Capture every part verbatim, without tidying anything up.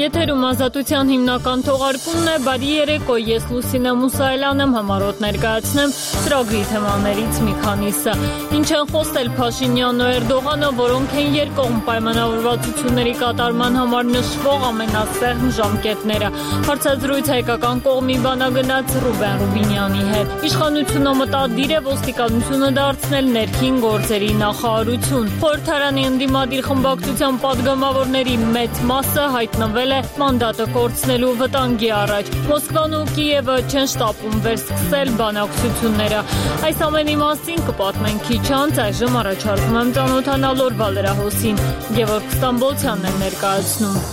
Եթերում ազատության հիմնական թողարկումն է, բարի երեկո, ես Լուսինե Մուսայելյան եմ, համառոտ ներկայացնեմ ծրագրի թեմաներից մի քանիսը։ Ինչ են խոսել Փաշինյանն ու Էրդողանը, որոնք են երկկողմ պայմանավորվածությունների կատարման համար նշվող ամենասեղմ ժամկետները։ Հարցազրույց հայկական կողմի բանագնաց Ռուբեն Ռուբինյանի հետ։ Իշխանությունը մտադիր է ոստիկանությունը դարձնել ներքին գործերի նախարարություն։ Խորհրդարանի ընդդիմադիր խմբակցության պատգամավորների մեծ մասը հայտնվել է մանդատը կորցնելու վտանգի առաջ։ Մոսկվան ու Կիևը չեն շտապում վերսկսել բանակցությունները։ Այս ամենի մասին կպատմենք քիչ անց, այժմ առաջարկում եմ ծանոթանալ օրվա լրահոսին։ Գևորգ Ստամբոլցյանն է ներկայացնում։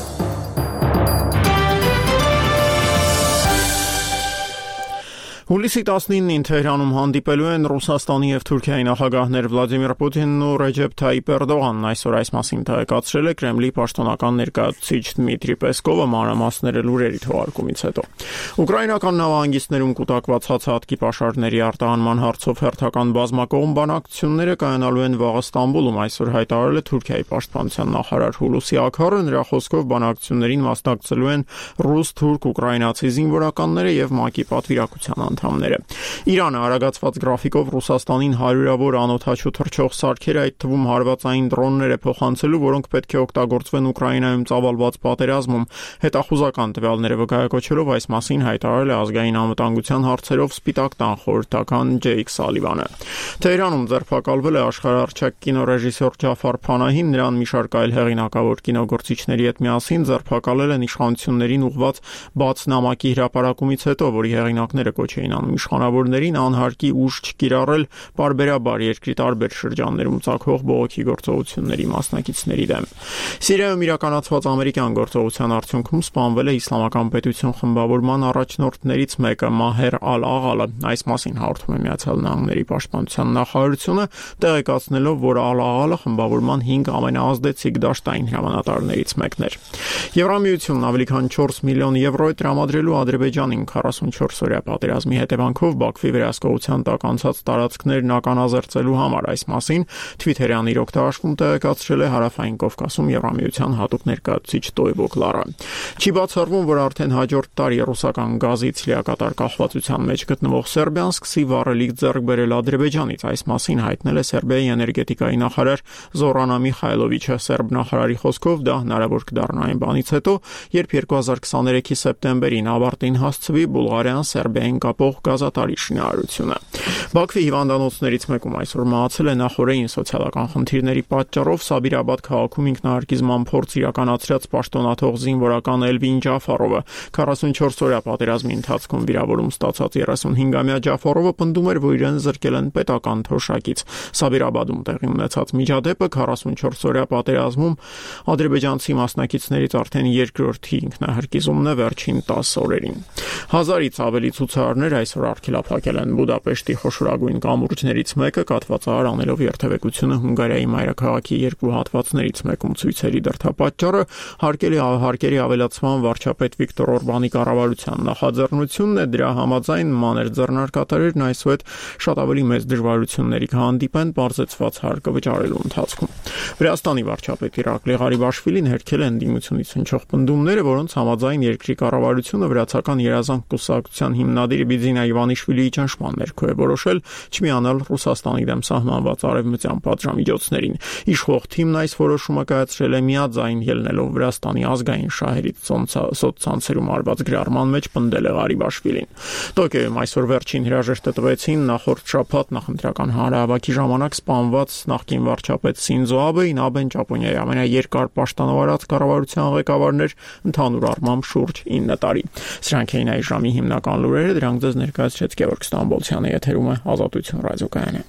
Հուլիսի տասնինին Թեհրանում հանդիպելու են Ռուսաստանի և Թուրքիայի նախագահներ Վլադիմիր Պուտինն ու Ռեջեփ Թայիպ Էրդողանն, այսօր այս մասին տեղեկացրել է Կրեմլի պաշտոնական ներկայացուցիչ Դմիտրի Պեսկովը մանրամասները լուրերի թողարկումից հետո։ Ուկրաինական նավահանգիստներում կուտակված հացահատկի պաշարների արտահանման հարցով հերթական բազմակողմ բանակցությունները կայանալու են վաղը Ստամբուլում, այսօր հայտարարել է Թուրքիայի պաշտպանության նախարար Հուլուսի Աքարը, նրա խոսքով բանակցություններին մասնակցելու են ռուս, թուրք, ուկրաինացի զինվորականները և ՄԱԿ-ի պատվիրակության անդամները։ Իրանը արագացված գրաֆիկով Ռուսաստանին հարյուրավոր անօդաչու թռչող սարքեր, այդ թվում հարվածային դրոններ է փոխանցելու, որոնք պետք է օգտագործվեն Ուկրաինայում ծավալված պատերազմում։ Հետախուզական տվյալները վկայակոչելով այս մասին հայտարարել է ազգային անվտանգության հարցերով Սպիտակ տան խորհրդական Ջեյք Սալիվանը։ Թեհրանում ձերբակալվել է աշխարհահռչակ կինոռեժիսոր Ջաֆար Փանահին, նրան մի շարք այլ հեղինակավոր կինոգործիչների հետ միասին ձերբակալել են իշխանություններին ուղղված բաց նամակի հրապարակումից հետո, որի հեղինակները կոչ էին անում իշխանավորներին անհարկի ուժ չկիրառել պարբերաբար երկրի տարբեր շրջաններում ծագող բողոքի գործողությունների մասնակիցների դեմ։ Սիրիայում իրականացված ամերիկյան գործողության արդյունքում սպանվել է Իսլամական պետություն խմբավորման առաջնորդներից մեկը Մահեր Ալ-Աղալը։ Այս մասին հաղորդում է Միացյալ Նահանգների պաշտպանության նախարարությունը, տեղեկացնելով, որ Ալ-Աղալը խմբավորման հինգ ամենաազդեցիկ դաշտային հրամանատարներից մեկն էր։ Եվրամիությունն ավելի քան չորս միլիոն եվրո է տրամադրելու Ադրբեջանին քառասունչորս օրյա պատերազմի հետևանքով Բաքվի վերահսկողության տակ անցած տարածքներն ականազերծելու համար։ Այս մասին Թվիթերյան իր օգտարաշվում տեղեկացրել է Հարավային Կովկասում Եվրամիության հատուկ ներկայացուցիչ Տոյվո Կլարը։ Չի բացառվում, որ արդեն հաջորդ տարի ռուսական գազից լիակատար կախվածության մեջ գտնվող Սերբիան սկսի վառելիք ձեռք բերել Ադրբեջանից։ Այս մասին հայտնել է Սերբիայի էներգետիկայի նախարար Զորանա Միխայլովիչը։ Սերբ նախարարի խոսքով դա հնարավոր կդառնա այն բանից հետո, երբ երկու հազար քսաներեքի սեպտեմբերին ավարտին հասցվի Բուլղարիան Սերբիային կապող գազատարի շինարարությունը։ Բաքվի հիվանդանոցներից մեկում այսօր մահացել է նախօրեին սոցիալական խնդիրների պատճառով Սաբիրաբադ քաղաքում ինքնահարկիզման փորձ իրականացրած պաշտոնաթող զինվորական Էլվին Ջաֆարովը։ քառասունչորս օրյա պատերազմի ընթացքում վիրավորում ստացած երեսունհինգամյա Ջաֆարովը պնդում էր, որ իրեն զրկել են պետական թոշակից։ Սաբիրաբադում տեղի ունեցած միջադեպը քառասունչորս օրյա պատերազմում ադրբեջանցի մասնակիցներից արդեն երկրորդի ինքնահարկիզումն է վերջին տասը օրերին։ Հազարից ավելի ցուցարարներ այսօր արգելափակել են Բուդապեշտի խոշորագույն կամուրջներից մեկը, կաթվածահար անելով երթևեկությունը Հունգարիայի մայրաքաղաքի երկու հատվածներից մեկում ցույցերի դրդապատճառը հարկերի հարկերի ավելացման վարչապետ Վիկտոր Օրբանի կառավարության նախաձեռնությունն է, դրա համաձայն մանր ձեռնարկատերերն այսուհետ շատ ավելի մեծ դժվարությունների կհանդիպեն բարձրացված հարկը վճարելու ընթացքում։ Վրաստանի վարչապետ Իրակլի Ղարիբաշվիլին հերքել է ընդդիմությունից հնչող պնդումները, որոնց համաձայն երկրի կառավարությունը վրացական երազանք կուսակցության հիմնադիր Բիձինա Իվանիշվիլիի ճնշման ներքո է որոշել չմիանալ Ռուսաստանի դեմ սահմանված արևմտյան պատժամիջոցներին։ Իշխող թիմն այս որոշումը կայացրել է միաձայն ելնելով Վրաստանի ազգային շահերից սոցցանցերում արված գրառման մեջ պնդել է Ղարիբաշվիլին։ Տոկիոյում այսօր վերջին հրաժեշտը տվեցին նախորդ շաբաթ նախընտրական հանրահավաքի ժամանակ սպանված նախկին վարչապետ Սինզո Աբեին, Աբեն Ճապոնիայի ամենաերկար պաշտոնավարած կառավարության ղեկավարն էր ընդհանուր առմամբ շուրջ ինը տարի։ Սրանք էին այս ժամի հիմնական լուրերը, դրանք ձեզ ներկայացրեց Գևորգ Ստամբոլցյանը, եթերում է Ազատություն ռադիոկայանը։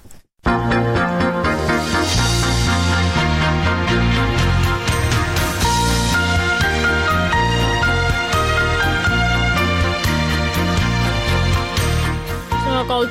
Շնորհակալություն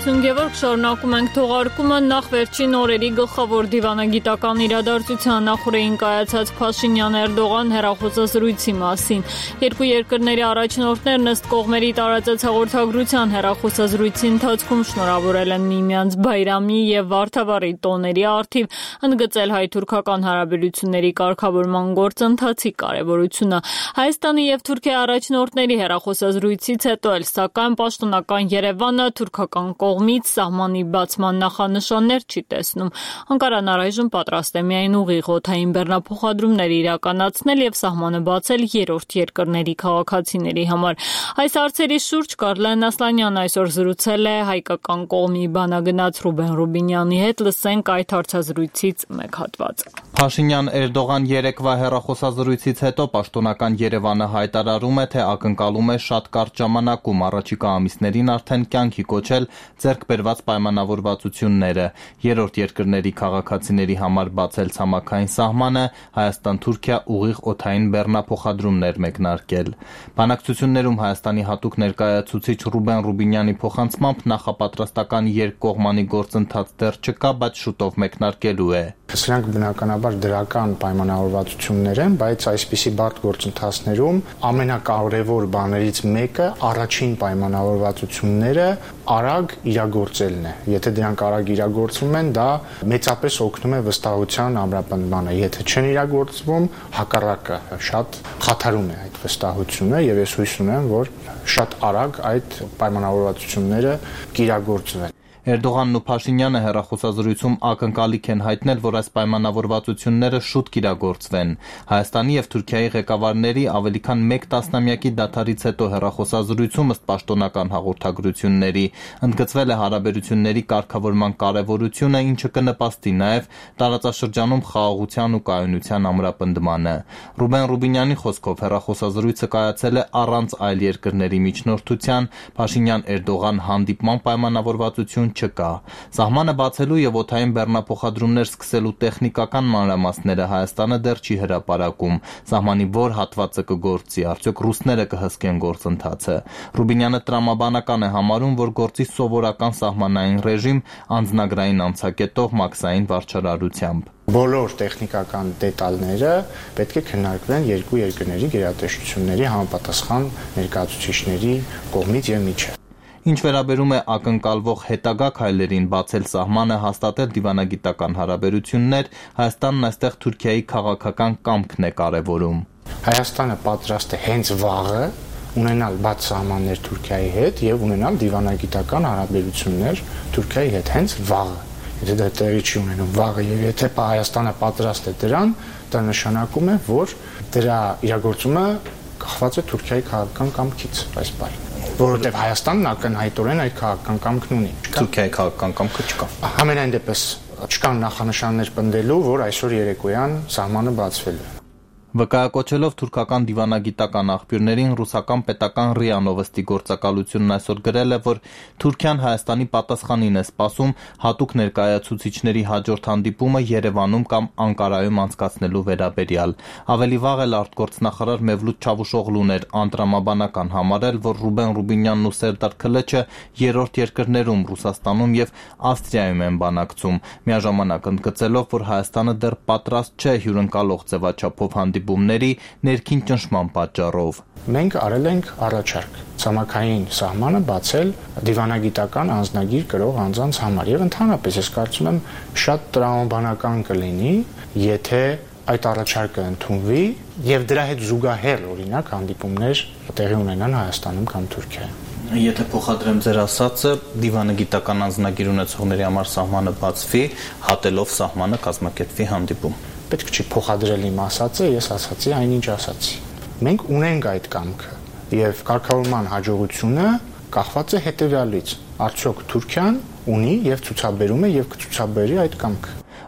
Բարև Գևորգ, շարունակում ենք թողարկումը նախ վերջին օրերի գլխավոր դիվանագիտական իրադարձության նախորդին կայացած Փաշինյան-Էրդողան հեռախոսազրույցի մասին։ Երկու երկրների առաջնորդներն ըստ կողմերի տարածած հաղորդագրության հեռախոսազրույցի ընթացքում շնորհավորել են միմյանց Բայրամի եւ Վարդավառի տոների առթիվ, ընդգծել հայ-թուրքական հարաբերությունների կարգավորման գործընթացի կարեւորությունը։ Հայաստանի եւ Թուրքիայի առաջնորդների հեռախոսազրույցից հետո էլ սակայն պաշտոնական Երևանը թուրքական կողմից սահմանի բացման նախանշաններ չի տեսնում։ Անկարան առայժմ պատրաստ է միայն ուղիղ օդային բեռնափոխադրումներ իրականացնել եւ սահմանը բացել երրորդ երկրների քաղաքացիների համար։ Այս հարցերի շուրջ Կարլեն Ասլանյանն այսօր զրուցել է հայկական կողմի բանագնաց Ռուբեն Ռուբինյանի հետ։ Լսենք այդ հարցազրույցից մեկ հատված։ Փաշինյան-Էրդողան երեկվա հեռախոսազրույցից հետո պաշտոնական Երևանը հայտարարում է, թե ակնկալում է շատ կարճ ժամանակում առաջիկա ամիսներին արդեն կյանքի կոչել ձեռքբերված պայմանավորվածությունները, երրորդ երկրների քաղաքացիների համար բացել ցամաքային սահմանը, Հայաստան-Թուրքիա ուղիղ օդային բեռնափոխադրումներ մեկնարկել։ Բանակցություններում Հայաստանի հատուկ ներկայացուցիչ Ռուբեն Ռուբինյանի փոխանցմամբ նախապատրաստական երկկողմանի գործընթաց դեռ չկա, բայց շուտով մեկնարկելու է։ Սրանք բնականաբար դրական պայմանավորվածություններ են, բայց այսպիսի բարդ գործընթացներում ամենակարևոր բաներից մեկը առաջին պայմանավորվածությունները արագ իրագործելն է։ Եթե դրանք արագ իրագործվում են, դա մեծապես օգնում է վստահության ամրապնդմանը։ Եթե չեն իրագործվում, հակառակը շատ խաթարում է այդ վստահությունը, եւ ես հույս ունեմ, որ շատ արագ այդ պայմանավորվածությունները կիրագործվեն։ Էրդողանն ու Փաշինյանը հեռախոսազրույցում ակնկալիք են հայտնել, որ այս պայմանավորվածությունները շուտ կիրագործվեն։ Հայաստանի եւ Թուրքիայի ղեկավարների ավելի քան մեկ տասնամյակի դադարից հետո հեռախոսազրույցում ըստ պաշտոնական հաղորդագրությունների ընդգծվել է հարաբերությունների կարգավորման կարեւորությունը, ինչը կնպաստի նաեւ տարածաշրջանում խաղաղության ու կայունության ամրապնդմանը։ Ռուբեն Ռուբինյանի խոսքով հեռախոսազրույցը կայացել է առանց այլ երկրների միջնորդության, Փաշինյան-Էրդողան հանդիպման պայմանավորվածություն չկա։ Սահմանը բացելու եւ օդային բեռնափոխադրումներ սկսելու տեխնիկական մանրամասները Հայաստանը դեռ չի հրապարակում։ Սահմանի որ հատվածը կգործի, արդյոք ռուսները կհսկեն գործընթացը։ Ռուբինյանը տրամաբանական է համարում, որ գործի սովորական սահմանային ռեժիմ անձնագրային անցակետով մաքսային վարչարարությամբ։ Բոլոր տեխնիկական դետալները պետք է քննարկվեն երկու երկրների գերատեսչությունների համապատասխան ներկայացուցիչների կողմից եւ միջև։ Ինչ վերաբերում է ակնկալվող հետագա քայլերին բացել սահմանը, հաստատել դիվանագիտական հարաբերություններ, Հայաստանն այստեղ Թուրքիայի քաղաքական կամքն է կարևորում։ Հայաստանը պատրաստ է հենց վաղը ունենալ բաց սահմաններ Թուրքիայի հետ եւ ունենալ դիվանագիտական հարաբերություններ Թուրքիայի հետ հենց վաղը։ Եթե դա տեղի չի ունենում վաղը եւ եթե Հայաստանը պատրաստ է դրան, դա նշանակում է, որ դրա իրագործումը կախված է Թուրքիայի քաղաքական կամքից, այս բանը։ Որովհետև Հայաստանն ակնհայտորեն այդ քաղաքական կամքն ունի։ Թուրքիայի քաղաքական կամքը չկա։ Համենայն դեպս չկան նախանշաններ պնդելու, որ այսօր երեկոյան սահմանը բացվել է։ Վկայակոչելով թուրքական դիվանագիտական աղբյուրներին ռուսական պետական ՌԻԱ Նովոստի գործակալությունն այսօր գրել է, որ Թուրքիան Հայաստանի պատասխանին է սպասում հատուկ ներկայացուցիչների հաջորդ հանդիպումը Երևանում կամ Անկարայում անցկացնելու վերաբերյալ։ Ավելի վաղ էլ արտգործնախարար Մևլութ Չավուշօղլուն էր անդրամաբանական համարել, որ Ռուբեն Ռուբինյանն ու Սերդար Քլեչը երրորդ երկրներում Ռուսաստանում եւ Ավստրիայում են բանակցում, միաժամանակ ընդգծելով, որ Հայաստանը դեռ պատրաստ չէ հյուրընկալող ձևաչափով հանդիպումների ներքին ճնշման պատճառով։ Մենք արել ենք առաջարկ ցամաքային սահմանը բացել դիվանագիտական անձնագիր կրող անձանց համար եւ ընդհանրապես ես կարծում եմ շատ տրամաբանական կլինի, եթե այդ առաջարկը ընդունվի եւ դրա հետ զուգահեռ օրինակ հանդիպումներ տեղի ունենան Հայաստանում կամ Թուրքիայում։ Եթե փոխադրեմ ձեր ասածը, դիվանագիտական անձնագիր ունեցողների համար սահմանը բացվի, հատելով սահմանը կազմակերպվի հանդիպում։ Պետք չի փոխադրել իմ ասածը, ես ասացի այնինչ ասացի։ Մենք ունենք այդ կամքը եւ կարգավորման հաջողությունը կախված է հետեւյալից. արդյոք Թուրքիան ունի եւ ցուցաբերում է եւ կցուցաբերի այդ կամքը։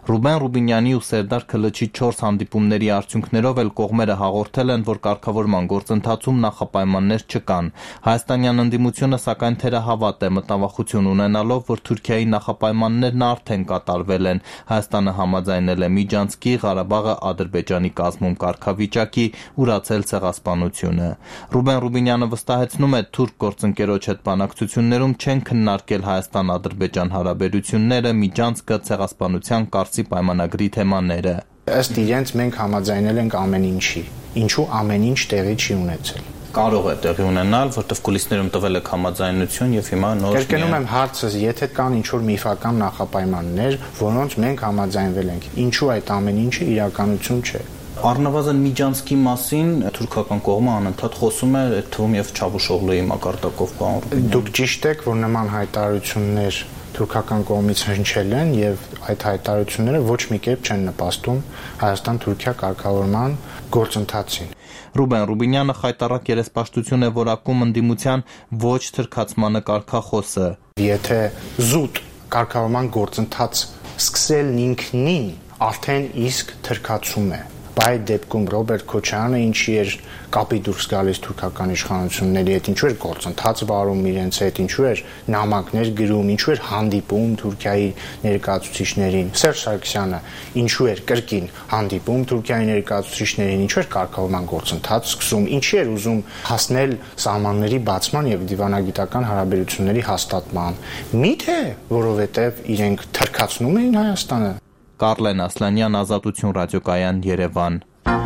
Ռուբեն Ռուբինյանի ու Սերդար Քլչի չորս հանդիպումների արդյունքներով էլ կողմերը հաղորդել են, որ կարգավորման գործընթացում նախապայմաններ չկան։ Հայաստանյան ընդդիմությունը սակայն թերահավատ է, մտավախություն ունենալով, որ Թուրքիայի նախապայմաններն արդեն կատարվել են։ Հայաստանը համաձայնել է միջանցքի, Ղարաբաղը Ադրբեջանի կազմում կարգավիճակի, ուրացել ցեղասպանությունը։ Ռուբեն Ռուբինյանը վստահեցնում է, թուրք գործընկերոջ հետ բանակցություններում չեն քննարկել Հայաստան-Ադրբեջան հարաբերությունները, միջանցքը, ցեղասպանության կարծի պայմանագրի թեմաները։ Ըստ իրենց մենք համաձայնել ենք ամեն ինչի, ինչու ամեն ինչ տեղի չի ունեցել։ Կարող է տեղի ունենալ, որտեղ կուլիսներում տվել եք համաձայնություն եւ հիմա նոր Կրկնում եմ հարցը, եթե կան ինչ-որ միֆական նախապայմաններ, որոնց մենք համաձայնվել ենք, ինչու այդ ամեն ինչը իրականություն չէ։ Առնվազն միջանցքի մասին թուրքական կողմը անընդհատ խոսում է, այդ թվում եւ Չավուշօղլուի մակարդակով բան։ Դուք ճիշտ եք, որ նման հայտարարություններ թուրքական կողմից հնչել են եւ այդ հայտարարությունները ոչ մի կերպ չեն նպաստում Հայաստան-Թուրքիա կարգավորման գործընթացին։ Ռուբեն Ռուբինյանը խայտառակ երեսպաշտություն է որակում ընդդիմության ոչ թրքացմանը կարգախոսը։ Եթե զուտ կարգավորման գործընթաց սկսելն ինքնին արդեն իսկ թրքացում է։ Այդ դեպքում Ռոբերտ Քոչարյանը ինչի էր կապի դուրս գալիս թուրքական իշխանությունների հետ, ինչու էր գործընթաց վարում իրենց հետ, ինչու էր նամակներ գրում, ինչու էր հանդիպում Թուրքիայի ներկայացուցիչներին։ Սերժ Սարգսյանը ինչու էր կրկին հանդիպում Թուրքիայի ներկայացուցիչներին, ինչու էր կարգավորման գործընթաց սկսում, ինչի էր ուզում հասնել սահմանների բացման եւ դիվանագիտական հարաբերությունների հաստատման։ Միթե որովհետեւ իրենք թրքացնում էին Հայաստանը։ Կարլեն Ասլանյան, Ազատություն ռադիոկայան, Երևան։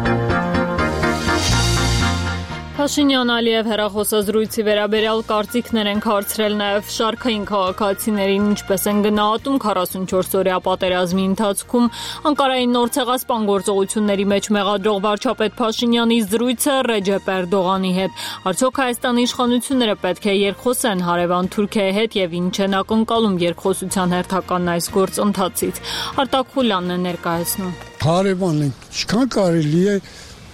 Փաշինյան-Ալիև հեռախոսազրույցի վերաբերյալ կարծիքներ են հարցրել նաև շարքային քաղաքացիներին, ինչպես են գնահատում քառասունչորս-օրյա պատերազմի ընթացքում Անկարայի նոր ցեղասպան գործողությունների մեջ մեղադրող վարչապետ Փաշինյանի զրույցը Ռեջեփ Էրդողանի հետ։ Արդյոք Հայաստանի իշխանությունները պետք է երկխոսեն հարևան Թուրքիայի հետ եւ ինչ են ակնկալում երկխոսության հերթական այս գործընթացից։ Արտակ Խուլյանն է ներկայացնում։ Հարևանը ինչքան կարելի է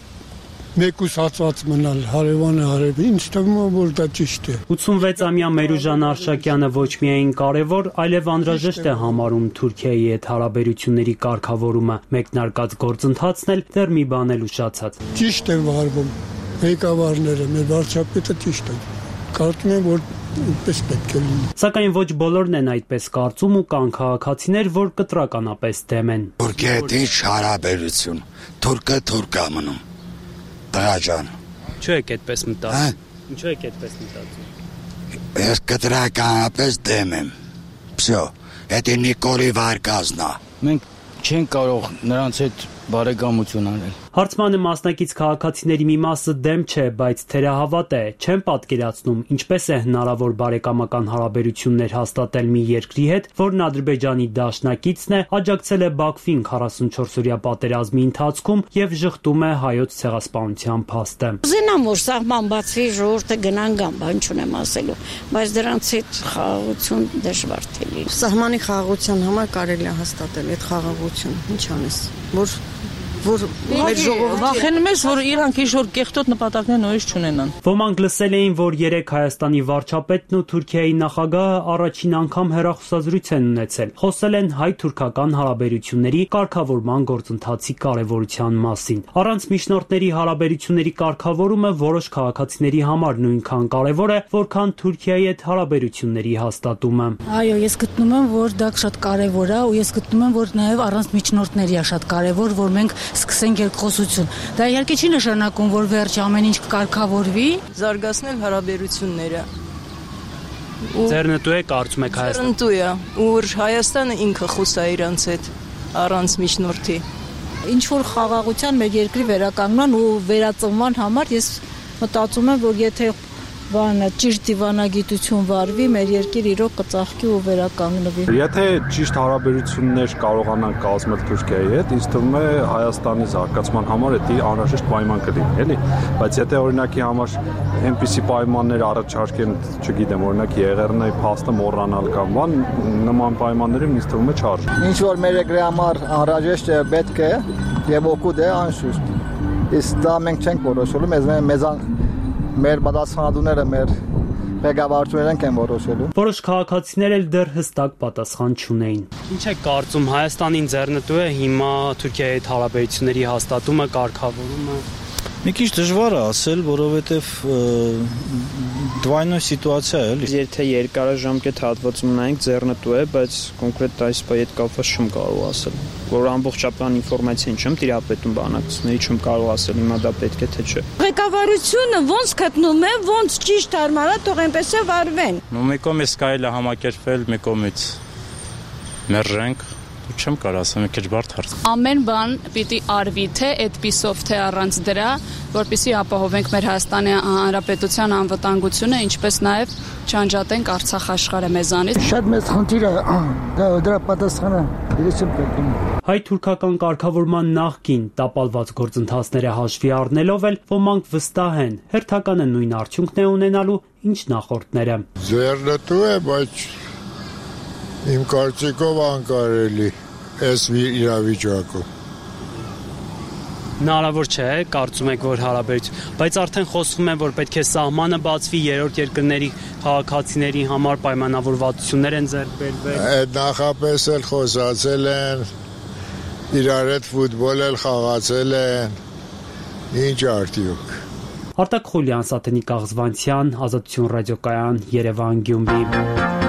մեկուսացված մնալ հարևանը հարևի, ինձ թվում է, որ դա ճիշտ է։ ութսունվեց-ամյա Մերուժան Արշակյանը ոչ միայն կարևոր, այլև անհրաժեշտ է համարում Թուրքիայի հետ հարաբերությունների կարգավորումը, մեկնարկած գործընթացն էլ դեռ մի բան էլ ուշացած։ Ճիշտ է վարվում, ղեկավարները, մեր վարչապետը ճիշտ է։ Կարծում եմ, որ այդպես պետք է լինի։ Սակայն ոչ բոլորն են այդպես կարծում ու կան քաղաքացիներ, որ կտրականապես դեմ են։ Թուրքիա հետ ինչ հարաբերություն, թուրքը թուրք է մնում։ Տղաջան։ Ինչու եք այդպես մտածում։ Ինչու եք այդպես մտածում։ Ես կտրականապես դեմ եմ։ Всё, դա Նիկոլի վարկազն է։ Մենք չենք կարող նրանց հետ բարեկամություն անել։ Հարցմանը մասնակից քաղաքացիների մի մասը դեմ չէ, բայց թերահավատ է, չեն պատկերացնում ինչպես է հնարավոր բարեկամական հարաբերություններ հաստատել մի երկրի հետ, որն Ադրբեջանի դաշնակիցն է, աջակցել է Բաքվին քառասունչորս-օրյա պատերազմի ընթացքում եւ շղթում է հայոց ցեղասպանության փաստը։ Ուզենամ, որ սահման բացվի, ժողովուրդը գնան գան, բան չունեմ ասելու, բայց դրանց հետ խաղաղություն դժվար թե լինի։ Սահմանի խաղաղության համար կարելի է հաստատել այդ խաղաղությունը, ինչ անես, որ որ մեր ժողովուրդը վախենում ես, որ իրանք ինչ-որ կեղտոտ նպատակներ նորից չունենան։ Ոմանք լսել էին, որ երեք Հայաստանի վարչապետն ու Թուրքիայի նախագահը առաջին անգամ հեռախոսազրույց են ունեցել։ Խոսել են հայ-թուրքական հարաբերությունների կարգավորման գործընթացի կարևորության մասին։ Առանց միջնորդների հարաբերությունների կարգավորումը որոշ քաղաքացիների համար նույնքան կարևոր է, որքան Թուրքիայի հետ հարաբերությունների հաստատումը։ Այո, ես գտնում եմ, որ դա շատ կարևոր է, ու ես գտնում եմ, որ նաև առանց միջնորդների է շատ կարևոր, որ մենք սկսենք երկխոսություն։ Դա իհարկե չի նշանակում, որ վերջ ամեն ինչ կարգավորվի, զարգացնել հարաբերությունները։ Ձեռնտու է կարծում եք Հայաստանը։ Ձեռնտու է, որ Հայաստանը ինքը խոսա իրանց հետ առանց միջնորդի։ Ինչ որ խաղաղության մեր երկրի վերականգնման ու վերածնման համար ես մտածում եմ, որ եթե բանը ճիշտ դիվանագիտություն վարվի, մեր երկիր իրոք կծաղկի ու վերականգնվի։ Եթե ճիշտ հարաբերություններ կարողանանք կազմել Թուրքիայի հետ, ինձ թվում է Հայաստանի զարգացման համար դա անհրաժեշտ պայման կլինի, էլի, բայց եթե օրինակի համար այնպիսի պայմաններ առաջարկեն, չգիտեմ, օրինակ Եղեռնայի փաստը մոռանալ կամ բան, նման պայմաններում ինձ թվում է չարժի։ Ինչ որ մեր երկրի համար անհրաժեշտ է, պետք է եւ օգուտ է անշուշտ։ Իսկ դա մենք չենք որոշելու, մեզ մեզ մեր պատասխանատուները, մեր ղեկավարություններն են որոշելու։ Որոշ քաղաքացիներ էլ դեռ հստակ պատասխան չունեին։ Ինչ է կարծում, Հայաստանին ձեռնտու է հիմա Թուրքիայի հետ հարաբերությունների հաստատումը, կարգավորումը։ Մի քիչ դժվար է ասել, որովհետև դվայնոյ սիտուացիա է, էլի։ Եթե երկարաժամկետ հատվածում նայենք ձեռնտու է, բայց կոնկրետ այս բայի հետ կապված չեմ կարող ասել, որ ամբողջական ինֆորմացիան չեմ տիրապետում բանակցությունների, չեմ կարող ասել հիմա դա պետք է թե չէ։ Ղեկավարությունը ոնց գտնում է, ոնց ճիշտ հարմարա թող այնպես է վարվեն։ Ու մի կողմից կարելի է համակերպվել, մի կողմից մերժենք։ Չեմ կարող ասեմ, մի քիչ բարդ հարց։ Ամեն բան պիտի արվի թե այդպիսով, թե առանց դրա, որպեսզի ապահովենք մեր Հայաստանի Հանրապետության անվտանգությունը, ինչպես նաև չանջատենք Արցախ աշխարհը մեզանից։ Շատ մեծ խնդիր է, դրա պատասխանը ես չեմ գտնում։ Հայ-թուրքական կարգավորման նախկին տապալված գործընթացները հաշվի առնելով էլ ոմանք վստահ են, հերթականը նույն արդյունքն է ունենալու, ինչ նախորդները։ Ձեռնտու է, բայց իմ կարծիքով անկարելի այս իրավիճակում։ Հնարավոր չէ, կարծում եք, որ հարաբերություն, բայց արդեն խոսվում է, որ պետք է սահմանը բացվի, երրորդ երկրների քաղաքացիների համար պայմանավորվածություններ են ձեռք բերվել։ Այդ նախապես էլ խոսացել են, իրար հետ ֆուտբոլ էլ խաղացել են, ինչ արդյունք։ Արտակ Խուլյան, Սաթենիկ Աղզվանցյան, Ազատություն ռադիոկայան, Երևան, Գյումրի։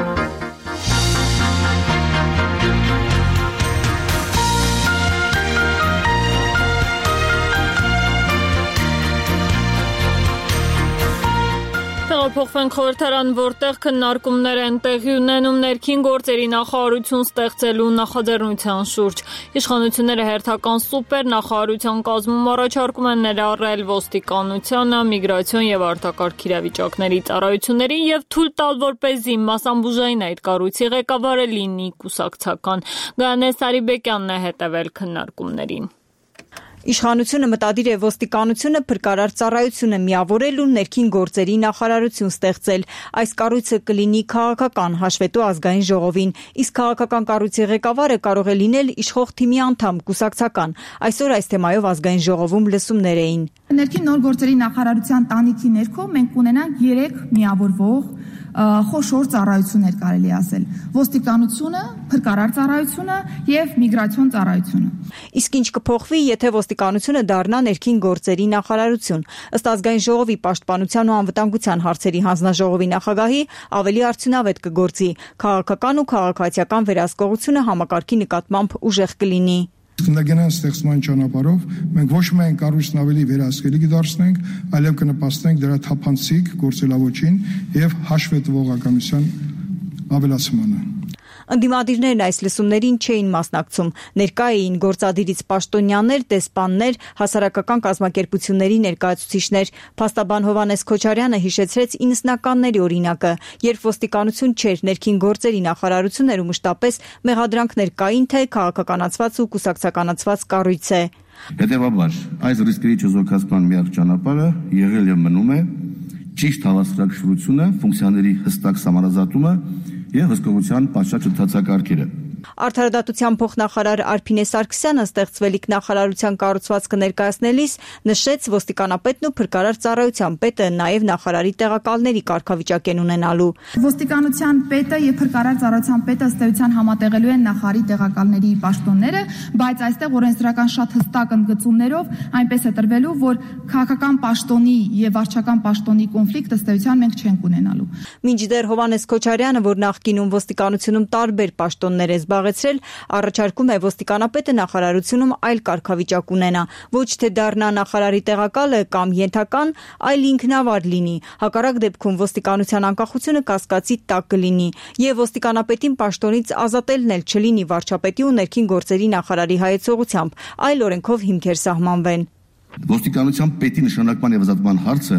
Փոխվենք խորհրդարան, որտեղ քննարկումներ են տեղի ունենում ներքին գործերի նախարարություն ստեղծելու նախաձեռնության շուրջ։ Իշխանությունները հերթական սուպեր նախարարության կազմում առաջարկում են ներառել ոստիկանությանը, միգրացիոն եւ արտակարգ իրավիճակների ծառայությունների եւ թույլ տալ, որպեսզի մասամբուժային այդ կառույցի ղեկավարը լինի կուսակցական։ Գայանե Սարիբեկյանն է հետևել քննարկումներին։ Իշխանությունը մտադիր է ոստիկանությունը փրկարար ծառայությունը միավորել ու ներքին գործերի նախարարություն ստեղծել։ Այս կառույցը կլինի քաղաքական, հաշվետու ազգային ժողովին, իսկ քաղաքական կառույցի ղեկավարը կարող է լինել իշխող թիմի անդամ, կուսակցական։ Այսօր այս թեմայով ազգային ժողովում լսումներ էին։ Ներքին նոր գործերի նախարարության տանիքի ներքո մենք կունենանք երեք միավորվող խոշոր ծառայություններ կարելի ասել. ոստիկանությունը, փրկարար ծառայությունը եւ միգրացիոն ծառայությունը։ Իսկ ինչ կփոխվի, եթե ոստիկանությունը դառնա ներքին գործերի նախարարություն։ Ըստ ազգային ժողովի պաշտպանության ու անվտանգության հարցերի հանձնաժողովի նախագահի, ավելի արդյունավետ կգործի։ Քաղաքական ու քաղաքացիական վերահսկողությունը համակարգի նկատմամբ ուժեղ կլինի։ Քննագնան ստեղծման ճանապարհով մենք ոչ միայն կառույցն ավելի վերահսկելի կդարձնենք, այլև կնպաստենք դրա թափանցիկ գործելավոճին եւ հաշվետվողականության ավելացմանը։ Ընդդիմադիրներն այս լսումներին չէին մասնակցում։ Ներկա էին գործադիրից պաշտոնյաներ, դեսպաններ, հասարակական կազմակերպությունների ներկայացուցիչներ։ Փաստաբան Հովհաննես Քոչարյանը հիշեցրեց իննսնականների օրինակը, երբ ոստիկանություն չէր, ներքին գործերի նախարարություն էր ու մշտապես մեղադրանքներ կային, թե քաղաքականացված ու կուսակցականացված կառույց է։ Հետևաբար, այս ռիսկերի չեզոքացման միակ ճանապարհը եղել եւ մնում է ճիշտ հավասարակշռությունը, ֆունկցիաների հստակ սահմանազատումը եւ հսկողության պատշաճ ընդհանցակարգերը։ Արդարադատության փոխնախարար Արփինե Սարգսյանը ստեղծվելիք նախարարության կառուցվածքը ներկայացնելիս նշեց ոստիկանապետն ու փրկարար ծառայության պետը նաև նախարարի տեղակալների կարգավիճակ են ունենալու։ Ոստիկանության պետը եւ փրկարար ծառայության պետը ըստ էության համատեղելու են նախարարի տեղակալների պաշտոնները, բայց այստեղ օրենսդրական շատ հստակ ընդգծումներով այնպես է տրվելու, որ քաղաքական պաշտոնի եւ վարչական պաշտոնի կոնֆլիկտ ըստ էության մենք չենք ունենալու։ Մինչդեռ Հովհաննես Քոչարյանը, որ նախկինում ոստիկանությունում տարբեր պաշտոններ է զբաղեցրել, առաջարկում է ոստիկանապետը նախարարությունում այլ կարգավիճակ ունենա, ոչ թե դառնա նախարարի տեղակալը կամ ենթական, այլ ինքնավար լինի։ Հակառակ դեպքում ոստիկանության անկախությունը կասկածի տակ կլինի եւ ոստիկանապետին պաշտոնից ազատելն էլ չլինի վարչապետի ու ներքին գործերի նախարարի հայեցողությամբ, այլ օրենքով հիմքեր սահմանվեն։ Ոստիկանության պետի նշանակման եւ ազատման հարցը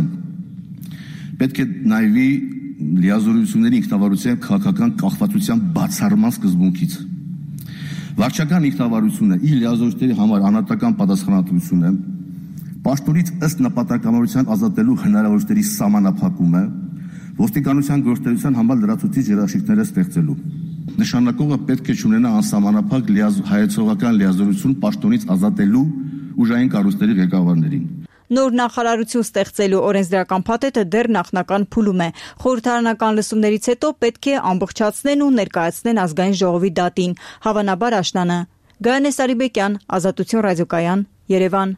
պետք է նայվի լիազորությունների ինքնավարության քաղաքական կախվածության բացառման սկզբունքից։ Վարչական ինքնավարությունը իր լիազորությունների համար անհատական պատասխանատվությունը, պաշտոնից ըստ նպատակամարության ազատելու հնարավորությունների սահմանափակումը, ոստիկանության գործունեության համար լրացուցիչ երաշխիքները ստեղծելու։ Նշանակողը պետք է ունենա անսահմանափակ հայեցողական լիազորություն պաշտոնից ազատելու ուժային կառույցների ղեկավարներին։ Նոր նախարարություն ստեղծելու օրենսդրական փաթեթը դեռ նախնական փուլում է։ Խորհրդարանական լսումներից հետո պետք է ամբողջացնեն ու ներկայացնեն ազգային ժողովի դատին, հավանաբար աշնանը։ Գայանե Սարիբեկյան, Ազատություն ռադիոկայան, Երևան։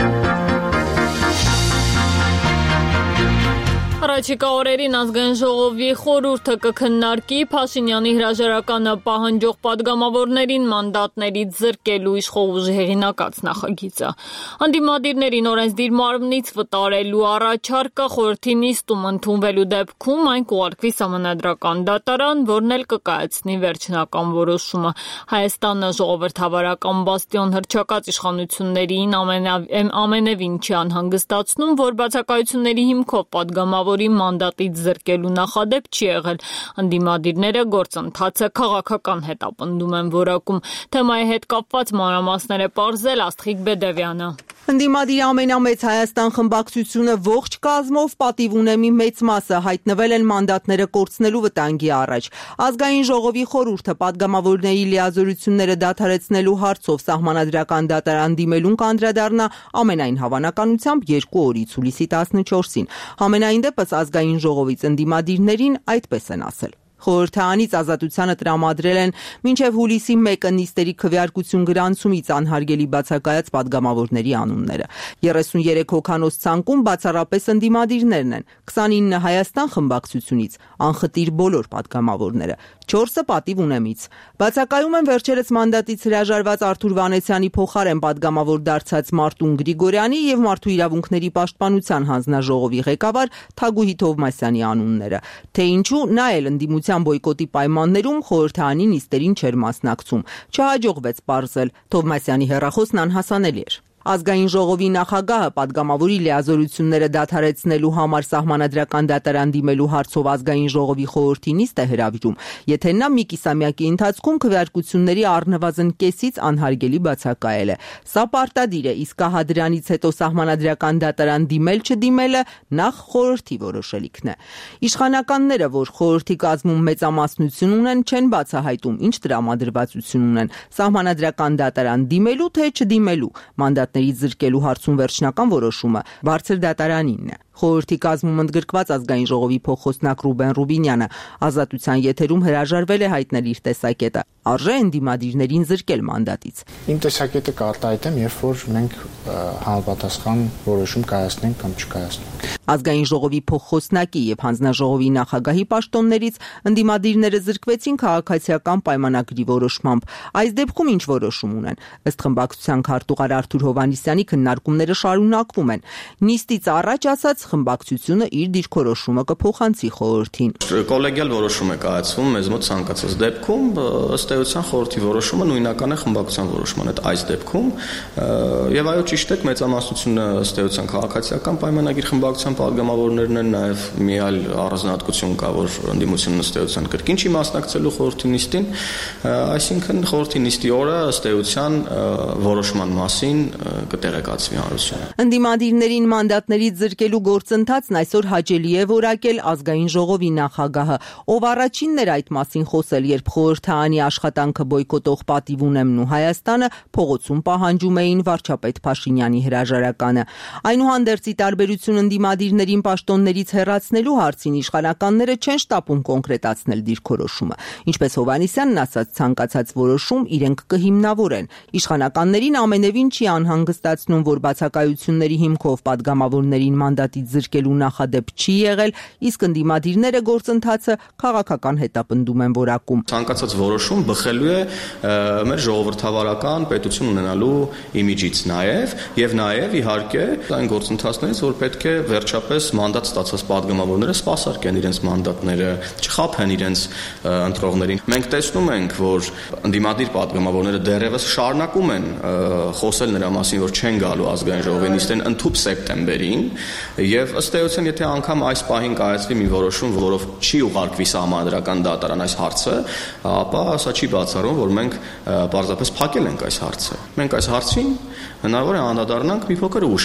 Առաջիկա օրերին ազգային ժողովի խորհուրդը կքննարկի Փաշինյանի հրաժարականը պահանջող պատգամավորներին մանդատներից զրկելու իշխող ուժի հեղինակած նախագիծը։ Անդիմադիրներին օրենսդիր մարմնից վտարելու առաջարկը խորհրդի նիստում ընդունվելու դեպքում այն կուղարկվի Սահմանադրական դատարան, որն էլ կկայացնի վերջնական որոշումը։ Հայաստանը ժողովրդավարական բաստիոն հռչակած իշխանություններին ամենևին չի անհանգստացնում, որ բացակայությունների հիմքով պատգամավոր մանդատից զրկելու նախադեպ չի եղել։ Անդիմադիրները գործընթացը քաղաքական հետապնդում են որակում։ Թեմայի հետ կապված մանրամասներ է պարզել Աստղիկ Բեդևյանը։ Ընդդիմադիր ամենամեծ Հայաստան խմբակցությունը ողջ կազմով պատիվ ունեմի մեծ մասը հայտնվել են մանդատները կորցնելու վտանգի առաջ։ Ազգային ժողովի խորհուրդը պատգամավորների լիազորությունները դադարեցնելու հարցով Սահմանադրական դատարան դիմելուն կանդրադառնա ամենայն հավանականությամբ երկու օրից հուլիսի տասնչորսին։ Համենայն դեպս ազգային ժողովից ընդդիմադիրներին այդպես են ասել։ Խորհրդարանից Ազատությանը տրամադրել են մինչև հուլիսի մեկը նիստերի քվեարկություն գրանցումից անհարգելի բացակայած պատգամավորների անունները։ երեսուներեք հոգանոց ցանկում բացառապես ընդդիմադիրներն են, քսանինը Հայաստան խմբակցությունից, անխտիր բոլոր պատգամավորները, չորսը պատիվ ունեմից։ Բացակայում են վերջերս մանդատից հրաժարված Արթուր Վանեցյանի փոխարեն պատգամավոր դարձած Մարտուն Գրիգորյանի եւ Մարդու իրավունքների պաշտպանության հանձնաժողովի ղեկավար Թագուհի Թովմասյանի անունները։ Թե ինչու նա էլ ընդդիմության բոյկոտի պայմաններում խորհրդարանի նիստերին չէր մասնակցում։ Չհաջողվեց պարզել, Թովմասյանի հեռախոսն անհասանելի էր։ Ազգային ժողովի նախագահը պատգամավորի լիազորությունները դադարեցնելու համար Սահմանադրական դատարան դիմելու հարցով ազգային ժողովի խորհրդի նիստ է հրավիրում, եթե նա մի կիսամյակի ընթացքում քվեարկությունների առնվազն կեսից անհարգելի բացակայել է։ Սա պարտադիր է, իսկ ահա դրանից հետո Սահմանադրական դատարան դիմել-չդիմելը նախ խորհրդի որոշելիքն է։ Իշխանականները, որ խորհրդի կազմում մեծամասնություն ունեն, չեն բացահայտում, ինչ տրամադրվածություն ունեն Սահմանադրական դատարան դիմելու թե չդիմելու մանդատ զրկելու հարցում վերջնական որոշումը բարձր դատարանինն է։ Խորհրդի կազմում ընդգրկված ազգային ժողովի փոխխոսնակ Ռուբեն Ռուբինյանը Ազատության եթերում հրաժարվել է հայտնել իր տեսակետը։ Արժե ընդդիմադիրներին զրկել մանդատից։ Իմ տեսակետը կարտահայտեմ, երբ որ մենք համապատասխան որոշում կայացնենք կամ չկայացնենք։ Ազգային ժողովի փոխխոսնակի եւ հանձնաժողովի նախագահի պաշտոններից ընդդիմադիրները զրկվեցին քաղաքացիական պայմանագրի որոշմամբ։ Այս դեպքում ինչ որոշում ունեն։ Ըստ խմբակցության քարտուղար Արթուր Հովհաննիսյանի քննարկումները շարունակվում են։ Նիստից առաջ ասած խմբակցությունը իր դիրքորոշումը կփոխանցի խորհրդին։ Կոլեգիալ որոշում է կայացվում մեզ մոտ ցանկացած դեպքում, ըստ էության խորհրդի որոշումը նույնական է խմբակցության որոշման հետ այս դեպքում, եւ այո ճիշտ է, մեծամասնությունը ըստ էության քաղաքացիական պայմանագիր խմբակցության պատգամավորներն են, նաեւ մի այլ առանձնահատկություն կա, որ ընդդիմությունն ըստ էության կրկին չի մասնակցելու խորհրդի նիստին, այսինքն խորհրդի նիստի օրը ըստ էության որոշման մասին կտեղեկացվի հանրությունը։ Ընդդիմադիրներին մանդատներից զրկելու գործընթացն այսօր հաճելի է որակել ազգային ժողովի նախագահը, ով առաջինն էր այդ մասին խոսել, երբ խորհրդարանի աշխատանքը բոյկոտող պատիվ ունեմն ու Հայաստանը փողոցում պահանջում էին վարչապետ Փաշինյանի հրաժարականը։ Այնուհանդերձ ի տարբերություն ընդդիմադիրներին պաշտոններից հեռացնելու հարցին իշխանականները չեն շտապում կոնկրետացնել դիրքորոշումը։ Ինչպես Հովհաննիսյանն ասաց, ցանկացած որոշում իրենք կհիմնավորեն։ Իշխանականներին ամենևին չի անհանգստացնում, որ բացակայությունների հիմքով պատգամավորներին մանդատից զրկելու նախադեպ չի եղել, իսկ ընդդիմադիրները գործընթացը քաղաքական հետապնդում են որակում։ Ցանկացած որոշում բխելու է մեր ժողովրդավարական պետություն ունենալու իմիջից նաև եւ նաև իհարկե այն գործընթացներից, որ պետք է վերջապես մանդատ ստացած պատգամավորները սպասարկեն իրենց մանդատները, չխաբեն իրենց ընտրողներին։ Մենք տեսնում ենք, որ ընդդիմադիր պատգամավորները դեռևս շարունակում են խոսել նրա մասին, որ չեն գալու ազգային ժողովի նիստին ընդհուպ սեպտեմբերին, եւ ըստ էության, եթե անգամ այս պահին կայացվի մի որոշում, որով չի ուղարկվի Սահմանադրական դատարան այս հարցը, ապա սա չի բացառում, որ մենք պարզապես փակել ենք այս հարցը։ Մենք այս հարցին հնարավոր է անդրադառնանք մի փոքր ուշ,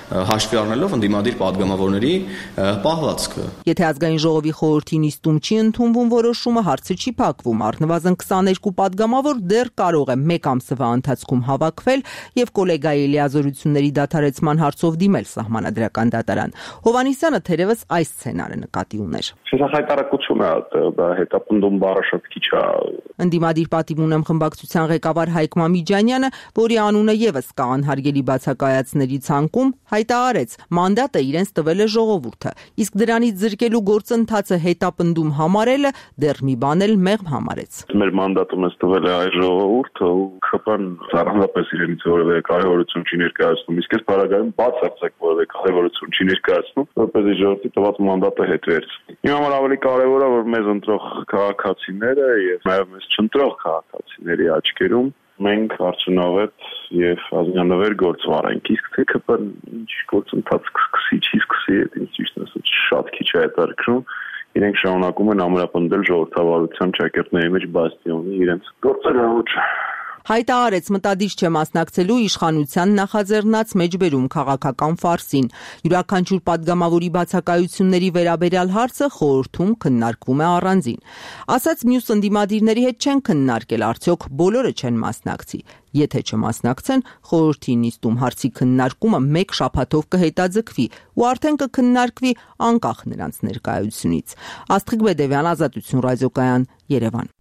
հաշվի առնելով ընդդիմադիր падգամավորների պահվածքը։ Եթե ազգային ժողովի խորհրդի նիստում չի ընդունվում որոշումը, հարցը չի փակվում։ Առնվազն քսաներկու падգամավոր դեռ կարող է մեկ ամսվա ընթացքում հավաքվել եւ կոլեգայի լիազորությունների դադարեցման հարցով դիմել սահմանադրական դատարան։ Հովանիսյանը թերևս այս սցենարը նկատի ուներ։ Հայտարարություն է, դա հետապնդում բառը շատ քիչ է։ Ընդդիմադիր պատիվ ունեմ խմբակցության ղեկավար Հայկ Մամիջանյանը, որի անունը եւս կա անհարգելի բացակայացների ցանկում, հայտարարեց, մանդատը իրենց տվել է ժողովուրդը, իսկ դրանից զրկելու գործընթացը հետապնդում համարելը դեռ մի բան էլ մեղմ համարեց։ Մեր մանդատը մեզ տվել է այ ժողովուրդը ու ԿՊ-ն առանձնապես իրենից որևէ կարևորություն չի ներկայացնում, իսկ այս բարակայում բացարձակ որևէ կարևորություն չի ներկայացնում, որպեսզի ժողովրդի տված մանդատը հետ վերցվի։ Իմ համար ավելի կարևոր է, որ մեզ ընտրող քաղաքացիները եւ նաեւ մեզ չընտրող քաղաքացիների աչքերում մենք արդյունավետ եւ ազգանվեր գործ վարենք, իսկ թե ԿՊ-ն ինչ գործընթաց կսկսի, չի սկսի, ինձ ճիշտ ասած շատ քիչ է հետաքրքրում, իրենք շարունակում են ամրապնդել ժողովրդավարության ճակերտների մեջ բաստիոնի իրենց գործելավոճը։ Հայտարարեց մտադիր չէ մասնակցելու իշխանության նախաձեռնած մեջբերում քաղաքական ֆարսին։ Յուրաքանչյուր падգամավորի բացակայությունների վերաբերյալ հարցը խորհրդում քննարկվում է առանձին։ Ասած մյուս ընդդիմադիրների հետ չեն քննարկել, արդյոք բոլորը չեն մասնակցի։ Եթե չմասնակցեն, խորհրդի նիստում հարցի քննարկումը մեկ շաբաթով կհետաձգվի ու արդեն կքննարկվի անկախ նրանց ներկայությունից։ Աստղիկ Բեդևյան, Ազատություն ռադիոկայան, Երևան։